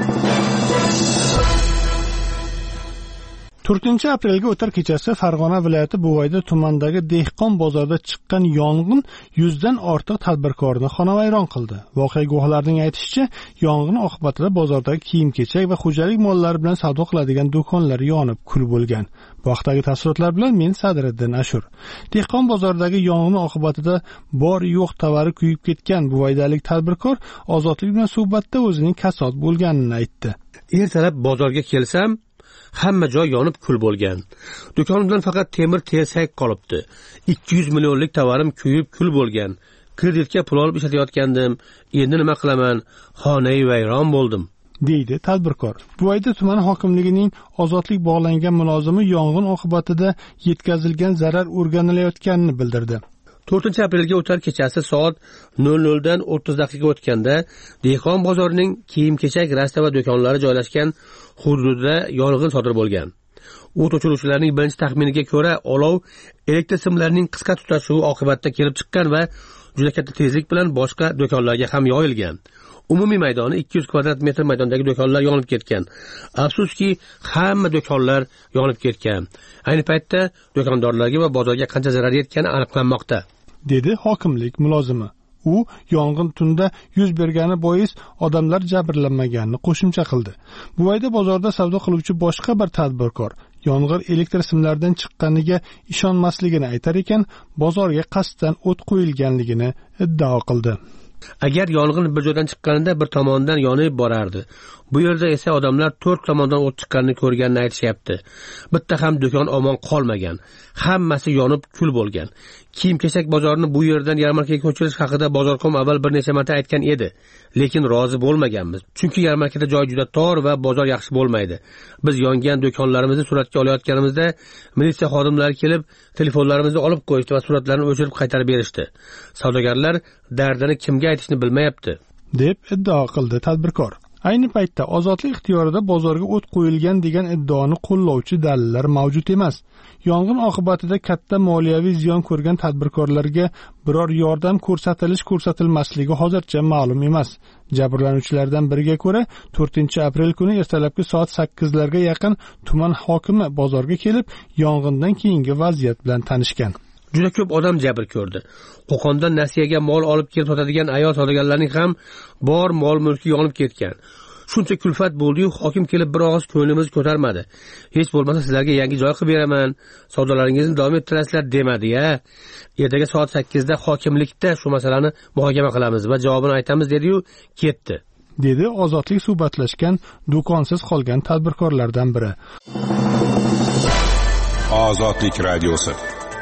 N: 4-aprelga o'tar kechasi Farg'ona viloyati Buvayda tumanidagi dehqon bozorida chiqqan yong'in 100 dan ortiq tadbirkorni xonavayron qildi. Voqea guvohlarining aytishicha, yong'in oqibatida bozordagi kiyim-kechak va xo'jalik mollari bilan savdo qiladigan do'konlar yonib kul bo'lgan. Bu haqdagi tafsilotlar bilan men Sadriddin Ashur. Dehqon bozoridagi yong'in oqibatida bor yo'q tovari kuyib ketgan buvaydalik tadbirkor Ozodlik bilan suhbatda o'zining kasod bo'lganini aytdi.
H: Ertalab bozorga kelsam, hamma joy yonib kul bo'lgan. Do'konimdan faqat temir tersak qolibdi. 200 millionlik tovarim kuyib kul bo'lgan. Kreditga pul olib ishlatayotgandim. Endi nima qilaman? Xonai vayron bo'ldim,
N: deydi tadbirkor. Buvayda tumani hokimligining ozodlik bog'langan mulozimi yong'in oqibatida yetkazilgan zarar o'rganilayotganini bildirdi.
H: 4-aprelga o'tar kechasi soat 00 dan 30 daqiqa o'tganda dehqon bozorining kiyim-kechak, rasta va do'konlari joylashgan hududida yong'in sodir bo'lgan. O't o'chiruvchilarning birinchi taxminiga ko'ra, olov elektr simlarining qisqa tutashuvi oqibatida kelib chiqqan va juda katta tezlik bilan boshqa do'konlarga ham yoyilgan. Umumiy maydoni 200 kvadrat metr maydondagi do'konlar yonib ketgan. Afsuski, hamma do'konlar yonib ketgan. Ayni paytda do'kondorlarga va bozorga qancha zarar yetgani aniqlanmoqda,
N: dedi hokimlik mulozimi. U yong'in tunda yuz bergani bois odamlar jabrlanmaganini qo'shimcha qildi. Buvayda bozorda savdo qiluvchi boshqa bir tadbirkor yong'in elektr simlaridan chiqqaniga ishonmasligini aytar ekan, bozorga qasddan o't qo'yilganligini iddao qildi.
H: Agar yong'in bir joydan chiqqanida bir tomondan yonib borardi. Bu yerda esa odamlar 4 tomondan o't chiqqanini ko'rganini aytishyapti. Bitta ham do'kon omon qolmagan. Hammasi yonib kul bo'lgan. Kiyim-kechak bozorini bu yerdan yarmarkaga ko'chirish haqida bozorkom avval bir necha marta aytgan edi, lekin rozi bo'lmaganmiz. Chunki yarmarkada joy juda tor va bozor yaxshi bo'lmaydi. Biz yongan do'konlarimizni suratga olayotganimizda militsiya xodimlari kelib, telefonlarimizni olib qo'yishdi va suratlarni o'chirib qaytarib berishdi. Savdogarlar dardini kimga aytishni bilmayapti,
N: deb iddao qildi tadbirkor. Ayni paytda ozodlik ixtiyorida bozorga o't qo'yilgan degan iddaoni qo'llovchi dalillar mavjud emas. Yong'in oqibatida katta moliyaviy ziyon ko'rgan tadbirkorlarga biror yordam ko'rsatilmasligi hozircha ma'lum emas. Jabrlanuvchilardan biriga ko'ra, 4-aprel kuni ertalabki soat 8 larga yaqin tuman hokimi bozorga kelib, yong'indan keyingi vaziyat bilan tanishgan.
H: Juda ko'p odam jabr ko'rdi. Qo'qondan nasiyaga mol olib kelib sotadigan ayol savdogarlarning ham bor mol-mulki yonib ketgan. Shuncha kulfat bo'ldi-yu, hokim kelib bir og'iz ko'nglimiz ko'tarmadi. Hech bo'lmasa sizlarga yangi joy qilib beraman, savdolaringizni davom ettirasizlar demadi-ya. Ertaga soat 8 da hokimlikda shu masalani muhokama qilamiz va javobini aytamiz dedi-yu, ketdi,
N: dedi ozodlik suhbatlashgan do'konsiz qolgan tadbirkorlardan biri.
M: Ozodlik radiosi.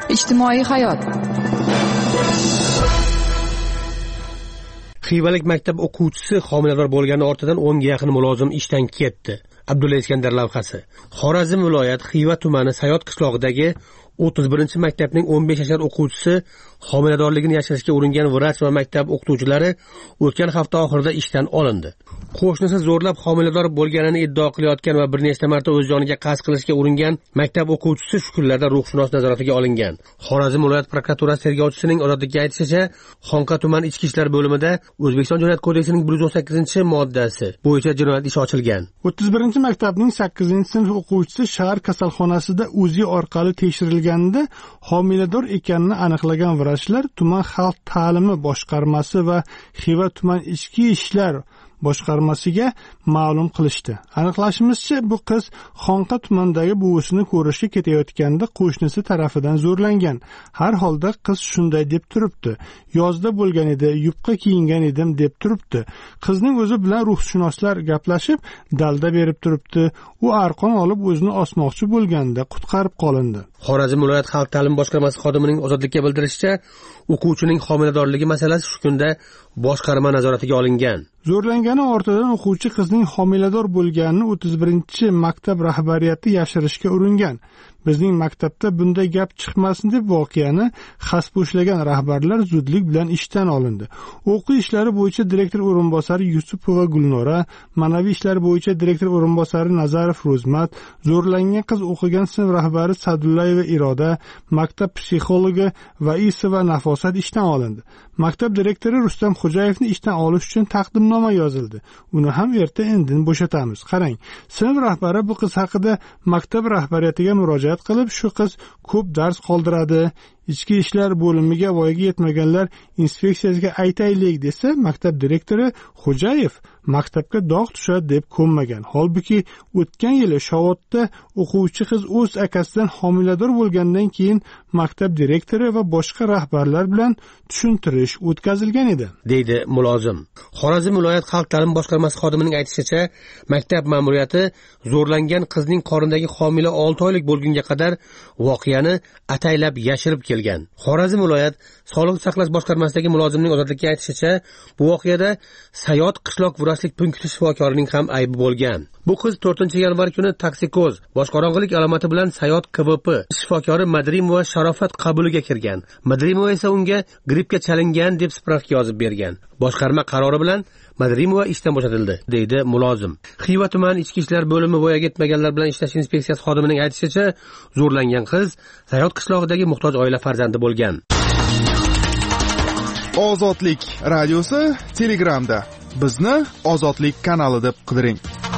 D: ijtimoiy hayot.
H: Xivalik maktab o'quvchisi homilador bo'lgani ortidan 10 ga yaqin mulozim ishdan ketdi. Abdulla Iskandar lavhasi. Xorazm viloyat Xiva tumani Sayot qishlog'idagi 31-maktabning 15 yashar o'quvchisi homiladorligini yashirishga uringan vrach va maktab o'qituvchilari o'tgan hafta oxirida ishdan olindi. Qo'shnisi zo'rlab homilador bo'lganini iddao qilayotgan va bir nechta marta o'z joniga qasd qilishga uringan maktab o'quvchisi shu kunlarda ruhshunos nazoratiga olingan. Xorazm viloyat prokuraturasi tergovchisining ozodlikka aytishicha, Xonqa tuman ichki ishlar bo'limida O'zbekiston Jinoyat kodeksining 118-moddasi bo'yicha jinoyat ishi ochilgan.
N: 31-maktabning 8-sinf o'quvchisi shahar kasalxonasida o'zi orqali tekshirilganida homilador ekanini aniqlagan vrachlar tuman xalq ta'limi boshqarmasi va Xiva tuman ichki ishlar boshqarmasiga ma'lum qilishdi. Aniqlashimizcha, bu qiz Xonqa tumanidagi buvisini ko'rishga ketayotganda qo'shnisi tarafidan zo'rlangan. Har holda qiz shunday deb turibdi. Yozda bo'lgan edi, yupqa kiyingan edim deb turibdi. Qizning o'zi bilan ruhshunoslar gaplashib, dalda berib turibdi. U arqon olib o'zini osmoqchi bo'lganda qutqarib qolindi.
H: Xorazm viloyat xalq ta'limi boshqarmasi xodimining ozodlikka bildirishicha, o'quvchining homiladorligi masalasi shu kunda boshqarma nazoratiga olingan.
N: Zo'rlangani ortidan o'quvchi qizning homilador bo'lganini 31-maktab rahbariyati yashirishga uringan. Bizning maktabda bunday gap chiqmasin deb voqeani xasp ushlagan rahbarlar zudlik bilan ishdan olindi. O'quv ishlari bo'yicha direktor o'rinbosari Yusupova Gulnora, ma'naviy ishlar bo'yicha direktor o'rinbosari Nazarov Ro'zmat, zo'rlangan qiz o'qigan sinf rahbari Sadullayeva Iroda, maktab psixologi Vaisova Nafosat ishdan olindi. Maktab direktori Rustam Xo'jayevni ishdan olish uchun taqdimnoma yozildi. Uni ham erta-indin bo'shatamiz. Qarang, sinf rahbari bu qiz haqida maktab rahbariyatiga murojaat qilib, shu qiz ko'p dars qoldiradi, ichki ishlar bo'limiga voyaga yetmaganlar inspeksiyasiga aytaylik desa, maktab direktori Xo'jayev maktabga dog' tushadi deb ko'nmagan. Holbuki o'tgan yili Shovotda o'quvchi qiz o'z akasidan homilador bo'lgandan keyin maktab direktori va boshqa rahbarlar bilan tushuntirish o'tkazilgan edi, deydi mulozim. Xorazm viloyat xalq ta'limi boshqarmasi xodimining aytishicha, maktab ma'muriyati zo'rlangan qizning qornidagi homila 6 oylik bo'lgunga qadar voqeani ataylab yashirib kelgan. Xorazm viloyat Sog'liqni saqlash boshqarmasidagi mulozimning ozodlikka aytishicha, bu voqeada Sayot qishloq vrachlik punkti shifokorining ham aybi bo'lgan. Bu qiz 4-yanvar kuni toksikoz, boshqorong'ilik alomati bilan Sayot KVP shifokori Madrimova Sharofat qabuliga kirgan. Madrimova esa unga grippga chalingan deb spravka yozib bergan. Boshqarma qarori bilan Madrimova ishdan bo'shatildi, deydi mulozim. Xiva tuman ichki ishlar bo'limi voyaga yetmaganlar bilan ishlash inspeksiyasi xodimining aytishicha, zo'rlangan qiz Sayot qishlog'idagi muhtoj oila farzandi bo'lgan.
F: Ozodlik radiosi Telegramda. Bizni Ozodlik kanali deb qidiring.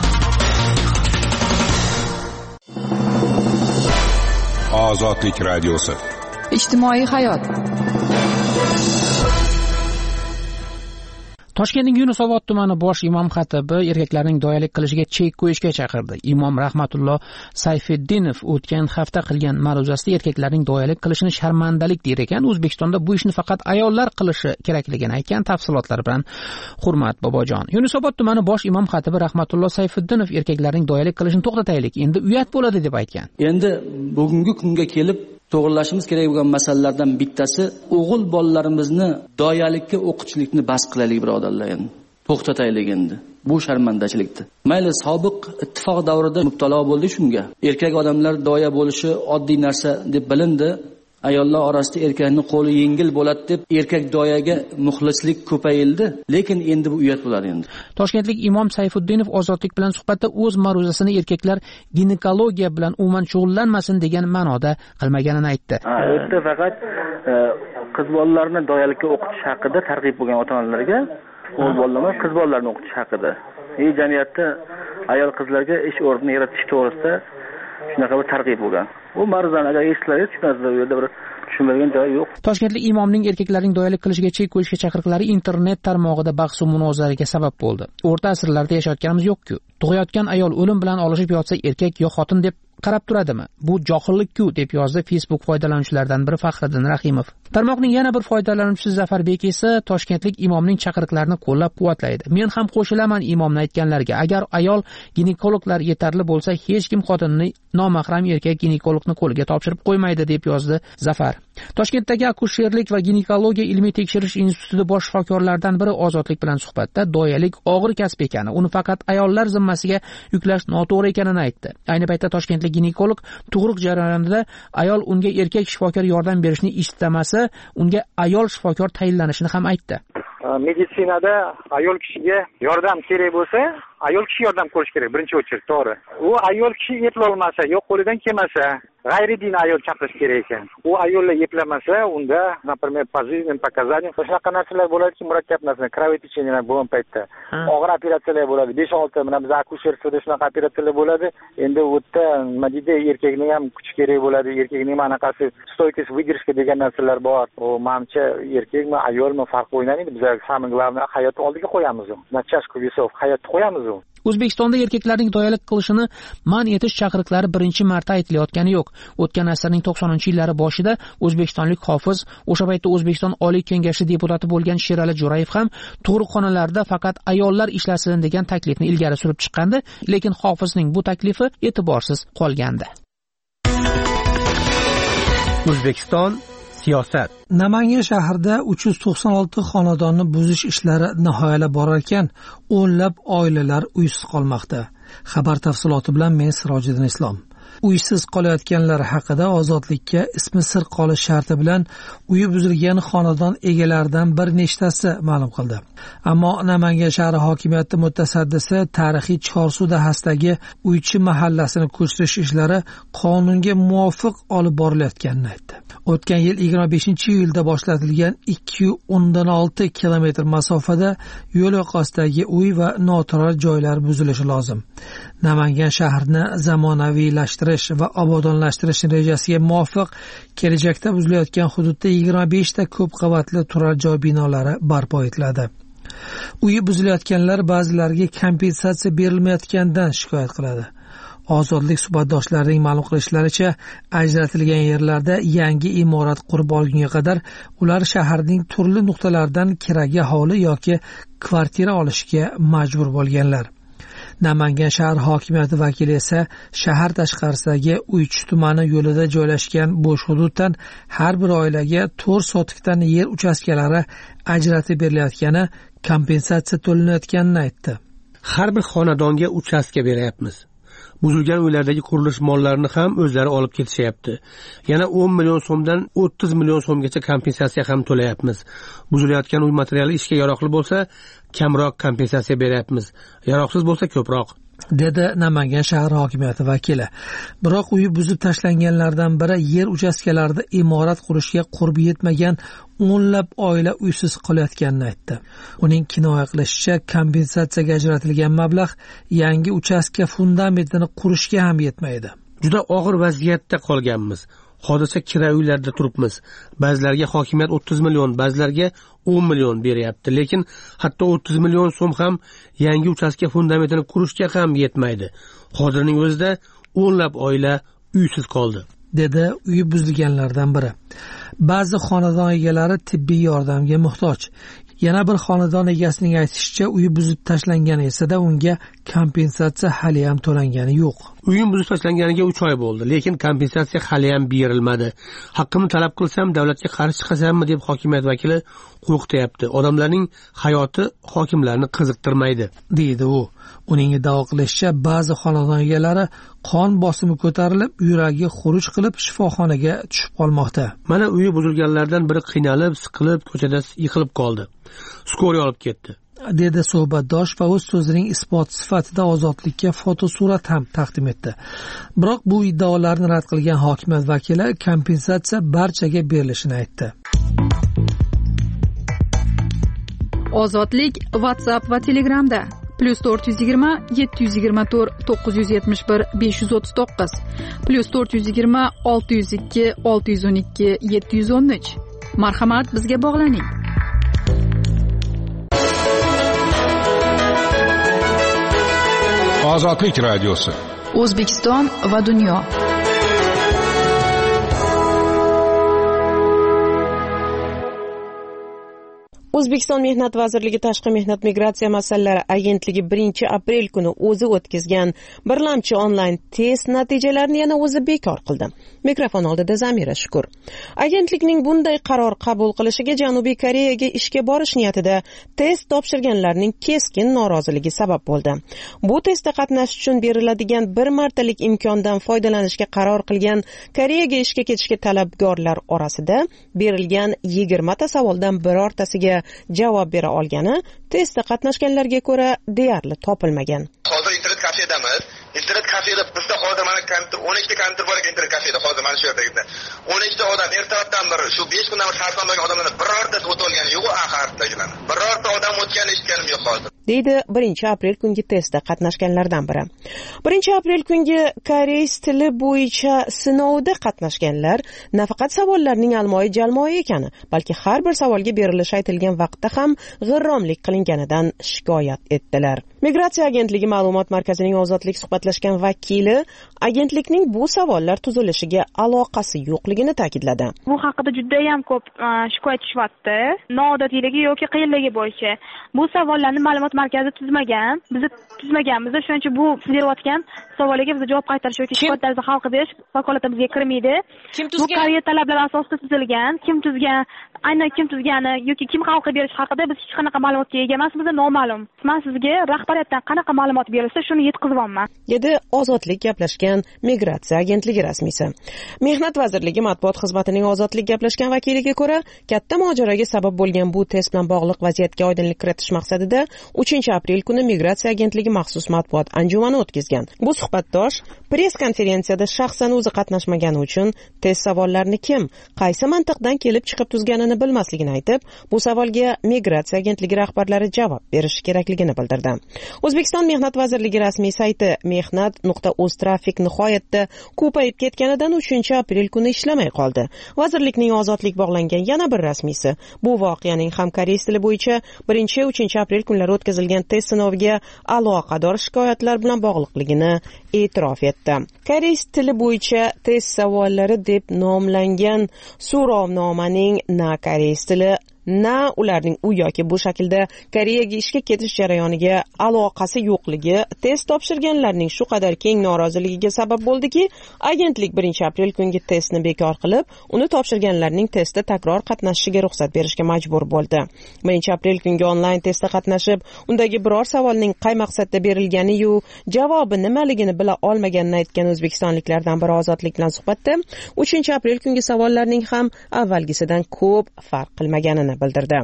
M: Ozodlik radiosi.
D: Ijtimoiy hayot.
R: Toshkentning Yunusobod tumani bosh imom xatibi erkaklarning doyalik qilishiga chek qo'yishga chaqirdi. Imom Rahmatullo Sayfiddinov o'tgan hafta qilgan ma'ruzasida erkaklarning doyalik qilishini sharmandalik der ekan. O'zbekistonda bu ishni faqat ayollar qilishi kerakligini aytgan. Tafsilotlar bilan Hurmat Bobojon. Yunusobod tumani bosh imom xatibi Rahmatullo Sayfiddinov erkaklarning doyalik qilishini to'xtataylik, endi uyat bo'ladi deb aytgan.
Q: Endi bugungi kunga kelib to'g'rilashimiz kerak bo'lgan masalalardan bittasi o'g'il bolalarimizni doyalikka o'qitishlikni bas qilaylik birodarlar, endi to'xtataylik endi. Bu sharmandachilikdir. Mayli sobiq ittifoq davrida mubtalo bo'ldik shunga. Erkak odamlar doya bo'lishi oddiy narsa deb bilindi. Ayollar orasida erkakning qo'li yengil bo'ladi deb erkak doyaga muxlislik ko'payildi, lekin endi bu uyat bo'ladi endi.
R: Toshkentlik imom Sayfiddinov Ozodlik bilan suhbatda o'z ma'ruzasini erkaklar ginekologiya bilan umuman shug'ullanmasin degan ma'noda qilmaganini aytdi.
S: O'tda faqat qiz bolalarni doyalikka o'qitish haqida targ'ib bo'lgan ota-onalarga, o'g'il bolalarni qiz bolalarni o'qitish haqida. Jamiyatda ayol qizlarga ish o'rnini yaratish to'g'risida shunaqa bir targ'ib bo'lgan. Bu ma'ruzani agar eshitsangiz tushunasizlar, u yerda bir tushunmagan joyi yo'q.
R: Toshkentlik imomning erkaklarning doyalik qilishiga chek qo'yishga chaqiriqlari internet tarmog'ida bahs va munozaraga sabab bo'ldi. O'rta asrlarda yashayotganimiz yo'q-ku. Tug'ayotgan ayol o'lim bilan olishib yotsa erkak yo xotin deb qarab turadimi? Bu johillik-ku, deb yozdi Facebook foydalanuvchilaridan biri Faxriddin Rahimov. Tarmoqning yana bir foydalanuvchisi Zafarbek esa toshkentlik imomning chaqiriqlarini qo'llab-quvvatlaydi. Men ham qo'shilaman imomning aytganlariga. Agar ayol ginekologlar yetarli bo'lsa, hech kim xotinini nomahram erkak ginekologni qo'liga topshirib qo'ymaydi, deb yozdi Zafar. Toshkentdagi akusherlik va ginekologiya ilmiy tekshirish instituti bosh shifokorlaridan biri Ozodlik bilan suhbatda doyalik og'ir kasb ekani, uni faqat ayollar zimmasiga yuklash noto'g'ri ekanini aytdi. Ayni paytda toshkentlik ginekolog tug'ruq jarayonida ayol unga erkak shifokor yordam berishni istamasa, unga ayol shifokor tayinlanishini ham aytdi.
T: Meditsinada ayol kishiga yordam kerak bo'lsa, ayol kishi yordam ko'rish kerak birinchi o'chirib, to'g'ri. U ayol kishi eplolmasa, yo'q qo'lidan kelmasa, g'ayridiniy ayol chaqirish kerak ekan. U ayollar eplamasa, unda, например, позывным показанием, shunaqa narsalar bo'ladiki, murakkab narsalar, kровотечение bo'lgan paytda. Og'ir operatsiyalar bo'ladi. 5-6 mana biz akusherlikda shunaqa operatsiyalar bo'ladi. Endi u yerda nima deydi, erkakning ham kuchi kerak bo'ladi. Erkakning anaqasi stoykasi, выдержка degan narsalar bor. U menimcha erkakmi, ayolmi farq o'ynamaydi. Biz самое главное hayotni oldiga qo'yamiz. Na chashka весов hayotni qo'yamiz.
R: O'zbekistonda erkaklarning doyalik qilishini man etish chaqiriqlari birinchi marta aytilayotgani yo'q. O'tgan asrning 90-yillari boshida o'zbekistonlik hofiz, o'sha paytda O'zbekiston Oliy Kengashi deputati bo'lgan Sherali Jo'rayev ham tug'ruqxonalarda faqat ayollar ishlasin degan taklifni ilgari surib chiqqandi, lekin hofizning bu taklifi e'tiborsiz qolgandi.
H: O'zbekiston siyosat.
E: Namangan shahrida 396 xonadonni buzish ishlari nihoyalab borar ekan, o'nlab oilalar uysiz qolmoqda. Xabar tafsiloti bilan men Sirojiddin Islom. Uysiz qolayotganlar haqida Ozodlikka ismi sir qolish sharti bilan uyi buzilgan xonadon egalaridan bir nechtasi ma'lum qildi. Ammo Namangan shahri hokimiyati mutasaddisi tarixiy Chorsu dahasidagi Uychi mahallasini ko'chirish ishlari qonunga muvofiq olib borilayotganini aytdi. O'tgan yil 25-yilda boshlatilgan 2.6 kilometr masofada yo'l yoqasidagi uy va noturar joylar buzilishi lozim. Namangan shahrini zamonaviylashtirish va obodonlashtirish rejasiga muvofiq kelajakda buzilayotgan hududda 25 ta ko'p qavatli turar joy binolari barpo etiladi. Uyi buzilayotganlar ba'zilariga kompensatsiya berilmayotganidan shikoyat qiladi. Ozodlik suhbatdoshlarining ma'lum qilishlaricha, ajratilgan yerlarda yangi imorat qurib olgunga qadar ular shaharning turli nuqtalaridan kiraga hovli yoki kvartira olishga majbur bo'lganlar. Namangan shahar hokimiyati vakili esa shahar tashqarisidagi Uychi tumani yo'lida joylashgan bo'sh hududdan har bir oilaga 4 sotikdan yer uchastkalari ajratib berilayotgani, kompensatsiya to'lanayotganini aytdi.
H: Har bir xonadonga uchastka beryapmiz. Buzilgan uylardagi qurilish mollarini ham o'zlari olib ketishyapti. Yana 10 million so'mdan 30 million so'mgacha kompensatsiya ham to'layapmiz. Buzilayotgan uy materiali ishga yaroqli bo'lsa, kamroq kompensatsiya beryapmiz. Yaroqsiz bo'lsa ko'proq,
E: dedi Namangan shahar hokimiyati vakili. Biroq uyi buzib tashlanganlardan biri yer uchastkalarida imorat qurishga qurbi yetmagan o'nlab oila uysiz qolayotganini aytdi. Uning kinoya qilishicha, kompensatsiyaga ajratilgan mablag' yangi uchastka fundamentini qurishga ham yetmaydi.
H: Juda og'ir vaziyatda qolganmiz. Hodisa kira uylarda turibmiz. Ba'zilarga hokimiyat 30 million, ba'zilarga 10 million beryapti, lekin hatto 30 million so'm ham yangi uchastka fundamentini qurishga ham yetmaydi. Hozirning o'zida o'nlab oila uysiz qoldi,
E: dedi uyi buzilganlardan biri. Ba'zi xonadon egalari tibbiy yordamga muhtoj. Yana bir xonadon egasining aytishicha, uyi buzib tashlangani esa unga kompensatsiya hali ham to'langani yo'q.
H: Uyim buzib tashlanganiga 3 oy bo'ldi, lekin kompensatsiya hali ham berilmadi. Haqqimni talab qilsam, davlatga qarshi chiqasammi deb hokimiyat vakili qo'rqityapti. Odamlarning hayoti hokimlarni qiziqtirmaydi, deydi u. Uning da'vo qilishicha, ba'zi xonadon egalari qon bosimi ko'tarilib, yuragi xuruj qilib shifoxonaga tushib qolmoqda. Mana uyi buzilganlardan biri qiynalib, siqilib, ko'chada yiqilib qoldi. Skoriya olib ketdi, dedi suhbatdosh va o'z so'zining isbot sifatida Ozodlikka fotosurat ham taqdim etdi. Biroq bu iddaolarni rad qilgan hokimiyat vakili kompensatsiya barchaga berilishini aytdi.
D: Ozodlik WhatsApp va Telegramda +420 724 971 539 +420 602 612 713. Marhamat, bizga bog'laning.
M: Ozodlik radiosi.
D: O'zbekiston va dunyo.
I: O'zbekiston Mehnat vazirligi Tashqi mehnat migratsiya masalalari agentligi 1-aprel kuni o'zi o'tkazgan birlamchi onlayn test natijalarini yana o'zi bekor qildi. Mikrofon oldida Zamira Shukur. Agentlikning bunday qaror qabul qilishiga Janubiy Koreyaga ishga borish niyatida test topshirganlarning keskin noroziligi sabab bo'ldi. Bu testda qatnashish uchun beriladigan bir martalik imkondan foydalanishga qaror qilgan Koreyaga ishga ketishga talabgorlar orasida berilgan 20 ta savoldan birortasiga javob bera olgani testda qatnashganlarga ko'ra deyarli topilmagan.
U: Hozir internet kafedamiz. Internet kafeda bizda hozir mana 12 ta kompyuter bor ekan internet kafeda hozir mana shu yerda. 12 ta odam ertalabdan beri shu 5 kundan beri sarflanmagan odamlarni birortasi o'tib olgani yo'q axirdagilar. Birorta odam o'tganini eshitganim yo'q hozir.
I: Deydi 1-aprel kungi testda qatnashganlardan biri. 1-aprel kungi koreys tili bo'yicha sinovda qatnashganlar nafaqat savollarning almoyi-jalmoyi ekani, balki har bir savolga berilishi aytilgan vaqtda ham g'irromlik qilinganidan shikoyat etdilar. Migratsiya agentligi ma'lumot markazining ozodlik suhbatlashgan vakili agentlikning bu savollar tuzilishiga aloqasi yo'qligini ta'kidladi.
V: Bu haqida juda ham ko'p shikoyat tushyapti. Noodatiyligi yoki qiyinligi bo'yicha bu savollarni ma'lumot markazi tuzmagan. Bizni tuzmaganmiz. Shuning uchun bu berayotgan savoliga biz javob qaytarish yoki shikoyatlarni hal qilish vakolatimizga kirmaydi. Bu Koreya talablari asosida tuzilgan. Kim tuzgan, aynan kim tuzgani yoki kim hal qilib berish haqida biz hech qanaqa ma'lumotga ega emasmiz, noma'lum. Men sizga rahbariyatdan qanaqa ma'lumot berilsa, shuni yetkazibman.
I: Dedi Ozodlik gaplashgan migratsiya agentligi rasmiysi. Mehnat vazirligi matbuot xizmatining Ozodlik gaplashgan vakiliga ko'ra, katta mojaroga sabab bo'lgan bu test bilan bog'liq vaziyatga oydinlik kiritish maqsadida 3-aprel kuni migratsiya agentligi maxsus matbuot anjumani o'tkazgan. Bu suhbatdosh press konferensiyada shaxsan o'zi qatnashmagani uchun test savollarini kim, qaysi mantiqdan kelib chiqib tuzganini bilmasligini aytib, bu savolga migratsiya agentligi rahbarlari javob berishi kerakligini bildirdi. O'zbekiston Mehnat vazirligi rasmiy sayti mehnat.uz trafik nihoyatda ko'payib ketganidan 3-aprel kuni ishlamay qoldi. Vazirlikning ozodlik bog'langan yana bir rasmiysi bu voqeaning ham koreys tili bo'yicha 1-3-aprel kunlari o'tkazilgan test sinoviga aloqador shikoyatlar bilan bog'liqligini e'tirof etdi. Koreys tili bo'yicha test savollari deb nomlangan so'rovnomaning na koreys tili na ularning u yoki bu shaklda Koreyaga ishga ketish jarayoniga aloqasi yo'qligi test topshirganlarning shu qadar keng noroziligiga sabab bo'ldiki, agentlik 1-aprel kungi testni bekor qilib, uni topshirganlarning testda takror qatnashishiga ruxsat berishga majbur bo'ldi. 1-aprel kungi onlayn testda qatnashib, undagi biror savolning qay maqsadda berilgani-yu javobi nimaligini bila olmaganini aytgan o'zbekistonliklardan biri Ozodlik bilan suhbatda 3-aprel kungi savollarning ham avvalgisidan ko'p farq qilmaganini bildirdi.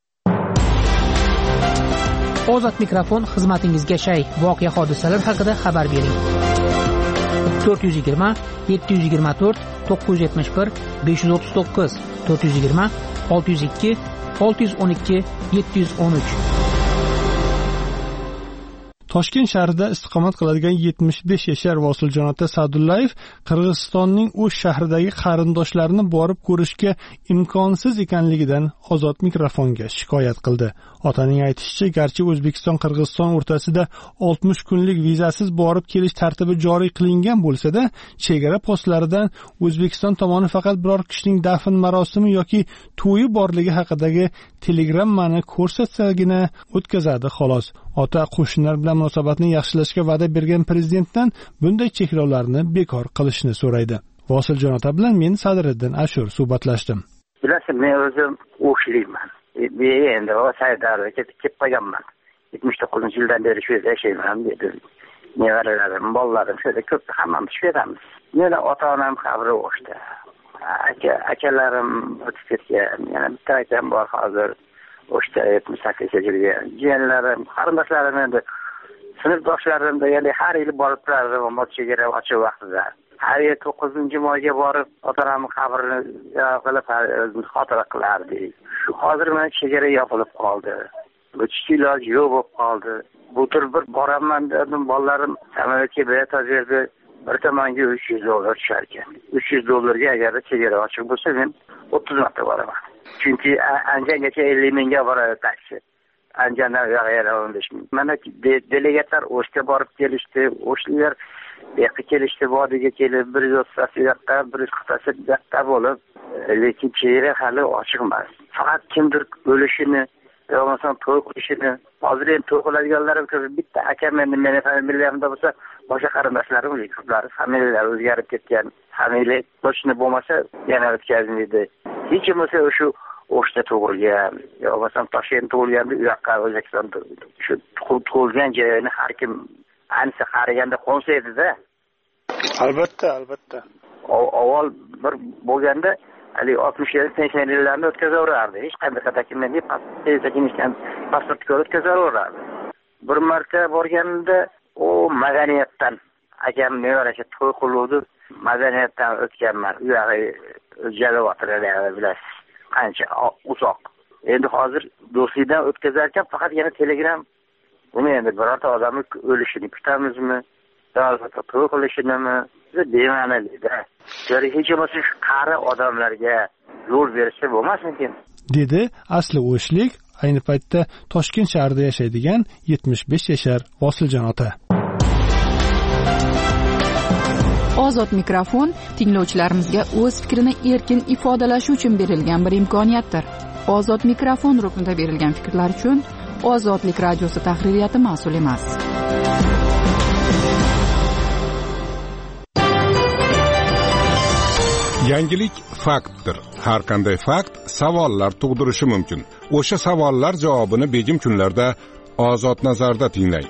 R: Ozod mikrofon xizmatingizga shay. Voqea hodisalar haqida xabar bering. 420 724 971 539 420 602 612 713.
N: Toshkent shahrida istiqomat qiladigan 75 yashar Vosiljon ota Sadullayev Qirg'izistonning o'sh shahridagi qarindoshlarini borib ko'rishga imkonsiz ekanligidan Ozod mikrofonga shikoyat qildi. Otaning aytishicha, garchi O'zbekiston Qirg'iziston o'rtasida 60 kunlik vizasiz borib kelish tartibi joriy qilingan bo'lsa-da, chegara postlaridan O'zbekiston tomoni faqat biror kishining dafn marosimi yoki to'yi borligi haqidagi telegrammani ko'rsatsagina o'tkazadi xolos. Ota qo'shnilar bilan munosabatni yaxshilashga va'da bergan prezidentdan bunday cheklovlarni bekor qilishni so'raydi. Vosiljon ota bilan men Sadiriddin Ashur suhbatlashdim.
W: Bilasiz, men o'zim o'qishliman. Endi Saydarga ketib qolganman. 79-yildan beri shu yerda yashayman dedi. Nevaralarim, bolalarim shu yerda ko'p, hammamiz shu yerdamiz. Meni ota-onam qabri o'shda. Akalarim o'tib ketgan. Yana bitta akam bor hozir. O'shda 78 yashirga. Jiyanlarim, qarindoshlarim endi sinfdoshlarim da yana har yil borib turardi mot chegara ochiq vaqtida. Har yil 9-moyga borib otamning qabrini qilib xotira qilardik. Shu hozir mana chegara yopilib qoldi. O'tishga iloj yo'q bo'lib qoldi. Bu tur bir boraman dedim, bolalarim samolyotga bilet berdi. Bir tomonga $300 tushar ekan. $300 agar chegara ochiq bo'lsa, men 30 marta boraman. Chunki Anjangacha 50 mingga boradi taksi. Anjandan yana 15 ming. Mana delegatlar O'shga borib kelishdi. O'shlar bu yoqqa kelishdi, vodiga kelib 130 yoqqa, 140 yoqqa bo'lib, lekin chegara hali ochiq emas. Faqat kimdir o'lishini yo'qsa to'y qilishini, hozir ham to'y qiladiganlar ko'p. Bitta akam endi meni familiyamda bo'lsa, boshqa qarindoshlarim ko'plari familiyalari o'zgarib ketgan. Familiya boshini bo'lmasa, yana o'tkazmaydi. Hech kim bo'lsa shu O'shda tug'ilgan, yo'qsa Toshkentda tug'ilganda u yoqqa O'zbekistonda shu tug'ilgan joyini har kim ancha qaraganda qo'nsa edi-da.
B: Albatta.
W: Avval bir bo'lganda hali 60 pensionerlarni o'tkazaverardi. Hech qanday dokument pasport ko'rib o'tkazaverardi. Bir marta borganimda u madaniyatdan akam nevarasi to'y qiluvdi, madaniyatdan o'tganman. U yog'i Jalavatlar bilasiz. Qancha uzoq. Endi hozir do'stlikdan o'tkazarkan faqat yana telegram. Uni endi birorta odamni o'lishini kutamizmi? Yo'qsa to'y qilishinimi? Be'ma'nida. Jari hech bo'lmasa shu qari odamlarga yo'l bersa bo'lmasmikin?
N: Dedi asli o'shlik, ayni paytda Toshkent shahrida yashaydigan 75 yashar Vosiljon ota.
D: Ozod mikrofon tinglovchilarimizga o'z fikrini erkin ifodalash uchun berilgan bir imkoniyatdir. Ozod mikrofon ruknida berilgan fikrlar uchun Ozodlik radiosi tahririyati mas'ul emas.
M: Yangilik faktdir. Har qanday fakt savollar tug'dirishi mumkin. O'sha savollar javobini begim kunlarda Ozod nazarda tinglang.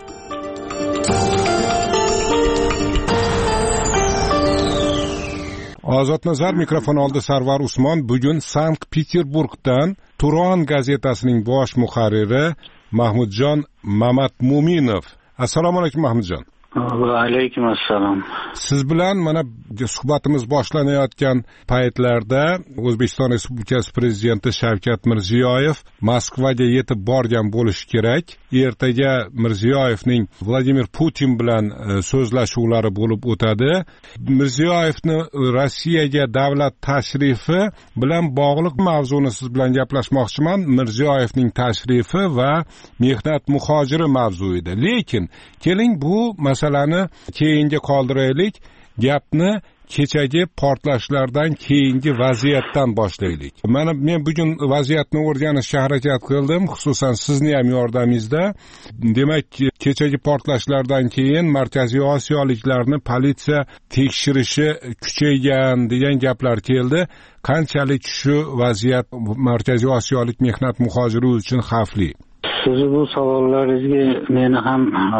M: Ozod nazar mikrofon oldi Sarvar Usmon bugun Sankt-Peterburgdan Turon gazetasining bosh muharriri Mahmudjon Mamatmuminov. Assalomu alaykum Mahmudjon.
B: Va alaykum assalom.
M: Siz bilan mana suhbatimiz boshlanayotgan paytlarda O'zbekiston Respublikasi prezidenti Shavkat Mirziyoyev Moskvaga yetib borgan bo'lishi kerak. Ertaga Mirziyoyevning Vladimir Putin bilan so'zlashuvlari bo'lib o'tadi. Mirziyoyevning Rossiyaga davlat tashrifi bilan bog'liq mavzuni siz bilan gaplashmoqchiman. Mirziyoyevning tashrifi va mehnat muhojiri mavzu edi. Lekin keling bu masalani keyinga qoldiraylik. Gapni kechagi portlashlardan keyingi vaziyatdan boshlaylik. Men bugun vaziyatni o'rganishga harakat qildim, xususan sizni ham yordamingizda. Demak, kechagi portlashlardan keyin Markaziy Osiyoliklarni politsiya tekshirishi kuchaygan degan gaplar keldi. Qanchalik shu vaziyat Markaziy Osiyolik mehnat muhojiri uchun xavfli?
B: Siz bu savollaringizga meni ham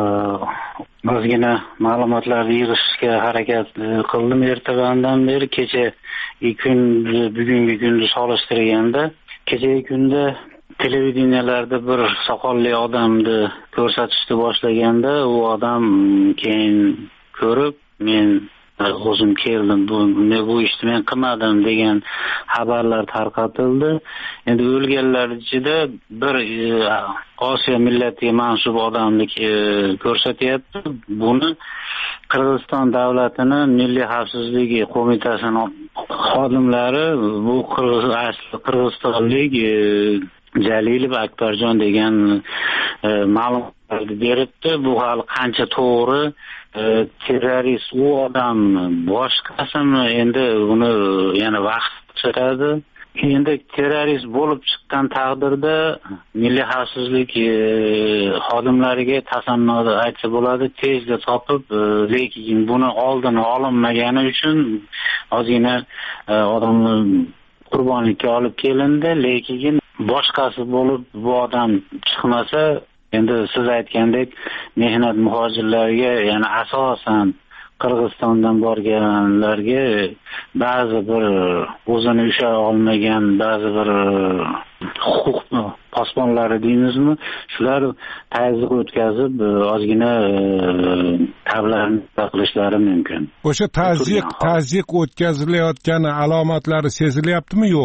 B: ozgina ma'lumotlarni yig'ishga harakat qildim ertadan beri. Kechagi kun bugungi kunni solishtirganda, kechagi kunda televideniyalarda bir soqolli odamni ko'rsatishni boshlaganda, u odam keyin ko'rib, men o'zim keldim, bu ishni men qilmadim degan xabarlar tarqatildi. Endi o'lganlar ichida bir Osiyo millatiga mansub odamni ko'rsatyapti. Buni Qirg'iziston davlatining Milliy xavfsizlik qo'mitasining xodimlari, bu qirg'izistonlik Jalilov Akbarjon degan ma'lumotlarni beribdi. Bu hali qancha to'g'ri terrorist u odam boshqasimi, endi buni yana vaqt ko'rsatadi. Endi terrorist bo'lib chiqqan taqdirda milliy xavfsizlik xodimlariga tasanno aytsa bo'ladi, tezda topib, lekin buni oldini olinmagani uchun ozgina odamni qurbonlikka olib kelindi. Lekin boshqasi bo'lib bu odam chiqmasa, endi siz aytgandek mehnat muhojirlariga, ya'ni asosan Qirg'izistondan borganlarga ba'zi bir o'zini usha olmagan ba'zi bir huquq posbonlari deymizmi, shular tazyiq o'tkazib ozgina tablarni qilishlari mumkin.
M: O'sha tazyiq o'tkazilayotgani alomatlari sezilyaptimi, yo'qmi?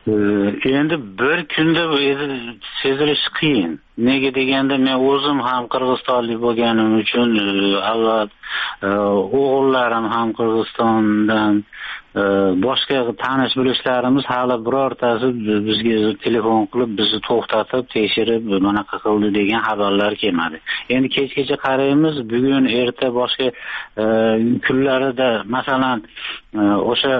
B: endi bir kunda sezilishi qiyin. Nega deganda men o'zim ham qirg'izistonlik bo'lganim uchun avval o'g'illarim ham Qirg'izistondan boshqa tanish bilishlarimiz hali birortasi bizga telefon qilib bizni to'xtatib tekshirib bunaqa qildi degan xabarlar kelmadi. Endi kechgacha qaraymiz, bugun erta boshqa kunlarida masalan o'sha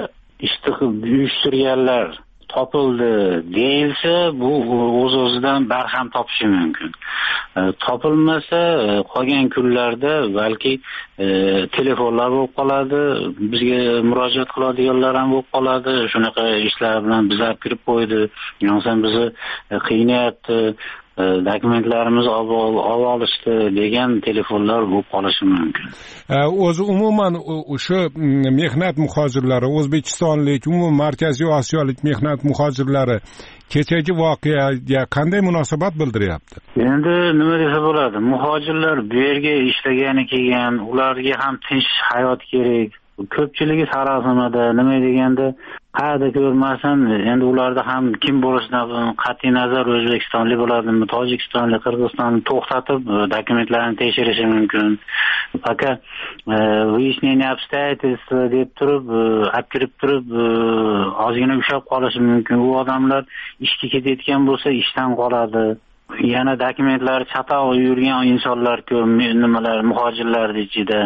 B: uyushtirganlar topildi deyilsa, bu o'z-o'zidan barham topishi mumkin. Topilmasa qolgan kunlarda balki telefonlar bo'lib qoladi, bizga murojaat qiladiganlar ham bo'lib qoladi. Shunaqa ishlar bilan bizlar kirib qo'ydi, yo'qsa bizni qiynayapti, dokumentlarimizni olib olishdi degan telefonlar bo'lib qolishi mumkin.
M: O'zi umuman o'sha mehnat muhojirlari, o'zbekistonlik, umuman Markaziy Osiyolik mehnat muhojirlari kechagi voqeaga qanday munosabat bildiryapti?
B: Endi nima desa bo'ladi? Muhojirlar bu yerga ishlagani kelgan, ularga ham tinch hayot kerak. Ko'pchiligi sarosimada, nima deganda qayerda ko'rmasin, endi ularda ham kim bo'lishidan qat'iy nazar O'zbekistonlik bo'ladimi, Tojikistonlik, Qirg'izistonlik to'xtatib dokumentlarini tekshirishi mumkin. Faqat выяснение обстоятельств deb turib, olib kirib turib, ozgina ushlab qolishi mumkin. U odamlar ishga ketayotgan bo'lsa, ishdan qoladi. Yana dokumentlari chatoq yurgan insonlar ko'p, nimalar muhojirlar ichida.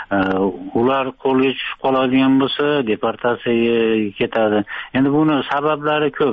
B: Ular qo'lga tushib qoladigan bo'lsa, deportatsiyaga ketadi. Endi buni sabablari ko'p.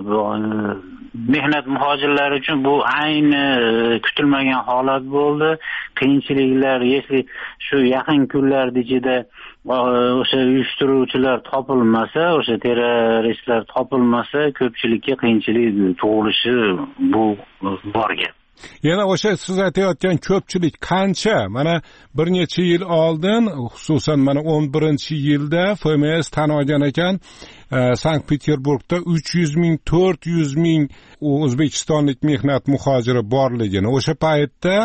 B: Mehnat muhojirlari uchun bu ayni kutilmagan holat bo'ldi. Qiyinchiliklar, если shu yaqin kunlar ichida o'sha uyushtiruvchilar topilmasa, o'sha terroristlar topilmasa, ko'pchilikka qiyinchilik tug'ilishi bu bor gap.
M: Yana o'sha siz aytayotgan ko'pchilik qancha? Mana bir necha yil oldin, xususan mana 11-yilda FMS tan olgan ekan, Sankt-Peterburgda 300 ming, 400 ming o'zbekistonlik mehnat muhojiri borligini, o'sha paytda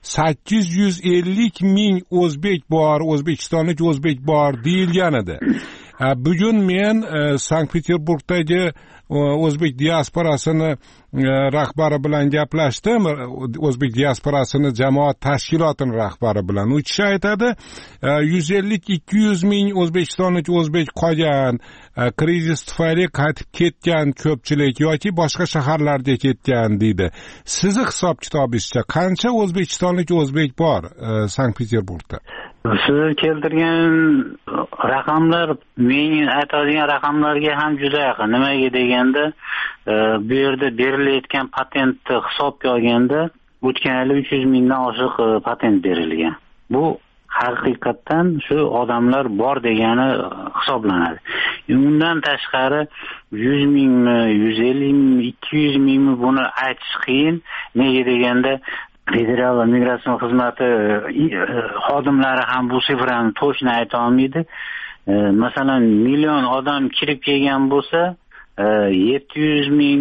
M: 850 ming o'zbek bor, o'zbekistonlik o'zbek bor deyilgan edi. Bugun men Sankt-Peterburgdagi o'zbek diasporasini rahbari bilan gaplashdim. O'zbek diasporasini jamoat tashkilotining rahbari bilan. U kishi aytadi, 150-200 ming o'zbekistonlik o'zbek qolgan, krizis tufayli qaytib ketgan ko'pchilik yoki boshqa shaharlarga ketgan deydi. Sizni hisob-kitobingizcha qancha o'zbekistonlik o'zbek bor Sankt-Peterburgda?
B: Siz keltirgan raqamlar men aytadigan raqamlarga ham juda yaqin. Nimaga deganda, bu yerda berilayotgan patentni hisobga olganda o'tgan yil 300 mingdan oshiq patent berilgan. Bu haqiqatan shu odamlar bor degani hisoblanadi. Undan tashqari 100 mingmi, 150 mingmi, 200 mingmi buni aytish qiyin. Nega deganda Federal migratsion xizmati xodimlari ham bu sifrani to'g'ri ayta olmaydi. Masalan, million odam kirib kelgan bo'lsa, 700 ming,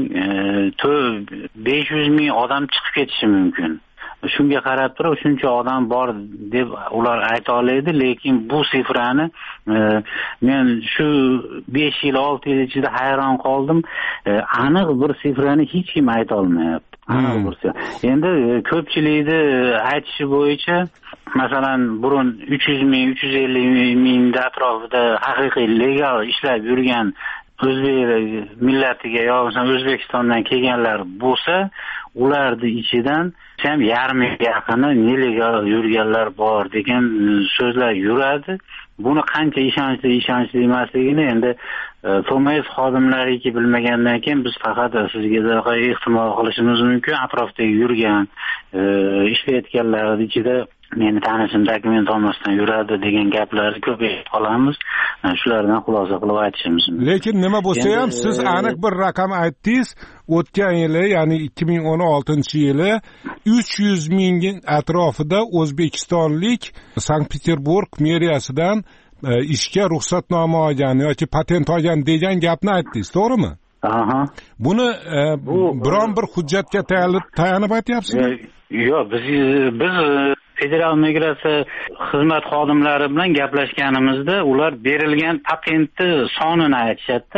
B: 500 ming odam chiqib ketishi mumkin. Shunga qarab turib, shuncha odam bor deb ular ayta oladi, lekin bu sifrani men shu 5 yil, 6 yil ichida hayron qoldim. Aniq bir sifrani hech kim ayta olmayapti. Endi ko'pchilikni aytishi bo'yicha, masalan, burun 300 ming, 350 ming atrofida haqiqiy legal ishlab yurgan o'zbek millatiga yoki O'zbekistondan kelganlar bo'lsa, ularning ichidan ham yarmiga yaqini nelegal yurganlar bor degan so'zlar yuradi. Buni qancha ishonchli emasligini endi FMS xodimlariga bilmagandan keyin biz faqat sizga ehtimol qilishimiz mumkin. Atrofda yurgan, ishlayotganlar ichida meni tanishim dokument olmasdan yuradi degan gaplarni ko'p eshitib qolamiz. Shulardan xulosa qilib aytishimiz mumkin.
M: Lekin nima bo'lsa ham siz aniq bir raqam aytdingiz. O'tgan yili, ya'ni 2016-yili 300 ming atrofida o'zbekistonlik Sankt-Peterburg meriyasidan ishga ruxsatnoma olgan yoki patent olgan degan gapni aytdingiz, to'g'rimi?
B: Aha.
M: Buni biron bir hujjatga tayanib aytyapsizmi?
B: Yo'q, biz Federal migratsiya xizmat xodimlari bilan gaplashganimizda ular berilgan patentni sonini aytishadi.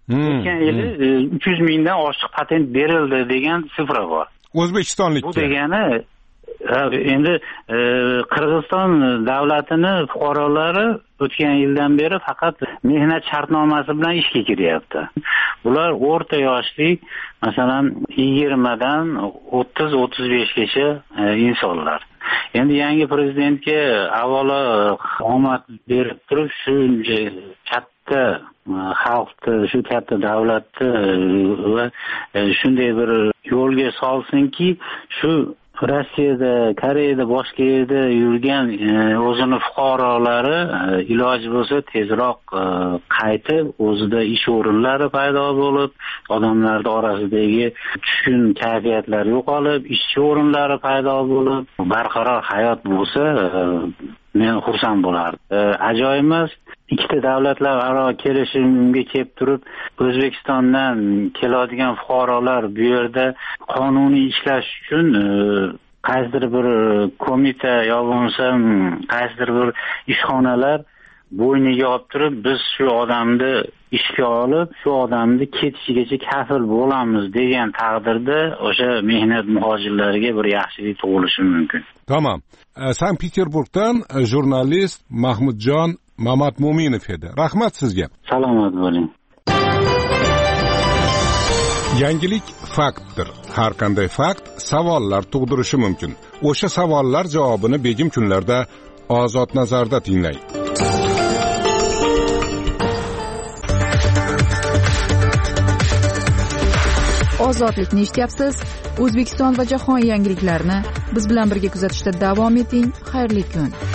B: o'tgan yili 300 mingdan oshiq patent berildi degan sifra bor.
M: O'zbekistonlikka.
B: Bu degani endi Qirg'iziston davlatini fuqarolari o'tgan yildan beri faqat mehnat shartnomasi bilan ishga kiryapti. Bular o'rta yoshli, masalan 20 dan 30-35 gacha insonlar. Endi yangi prezidentga avvalo omad berib turib shuncha katta xalqni, shu katta davlatni va shunday bir yo'lga solsinki, shu Rossiyada, Koreyada, boshqa yerda yurgan o'zini fuqarolari iloji bo'lsa tezroq qaytib, o'zida ish o'rinlari paydo bo'lib, odamlarning orasidagi tushkun kayfiyatlar yo'qolib, ishchi o'rinlari paydo bo'lib, barqaror hayot bo'lsa, men xursand bo'lardim. Ajoyib emas. Ikkita davlatlararo kelishimga kelib turib, O'zbekistondan keladigan fuqarolar bu yerda qonuniy ishlash uchun qaysidir bir qo'mita yo bo'lmasa qaysidir bir ishxonalar bo'yniga olib turib, biz shu odamni ishga olib, shu odamni ketishigacha kafil bo'lamiz degan taqdirda o'sha mehnat muhojirlariga bir yaxshilik tug'ilishi mumkin.
M: Tamam. Sankt-Peterburgdan jurnalist Mahmudjon Mamatmo'minov edi. Rahmat sizga.
B: Salomat bo'ling.
M: Yangilik faktdir. Har qanday fakt savollar tug'dirishi mumkin. O'sha savollar javobini begim kunlarda Ozod nazarda tinglang.
D: Ozodlikni eshityapsiz. O'zbekiston va jahon yangiliklarini biz bilan birga kuzatishda davom eting. Xayrli kun.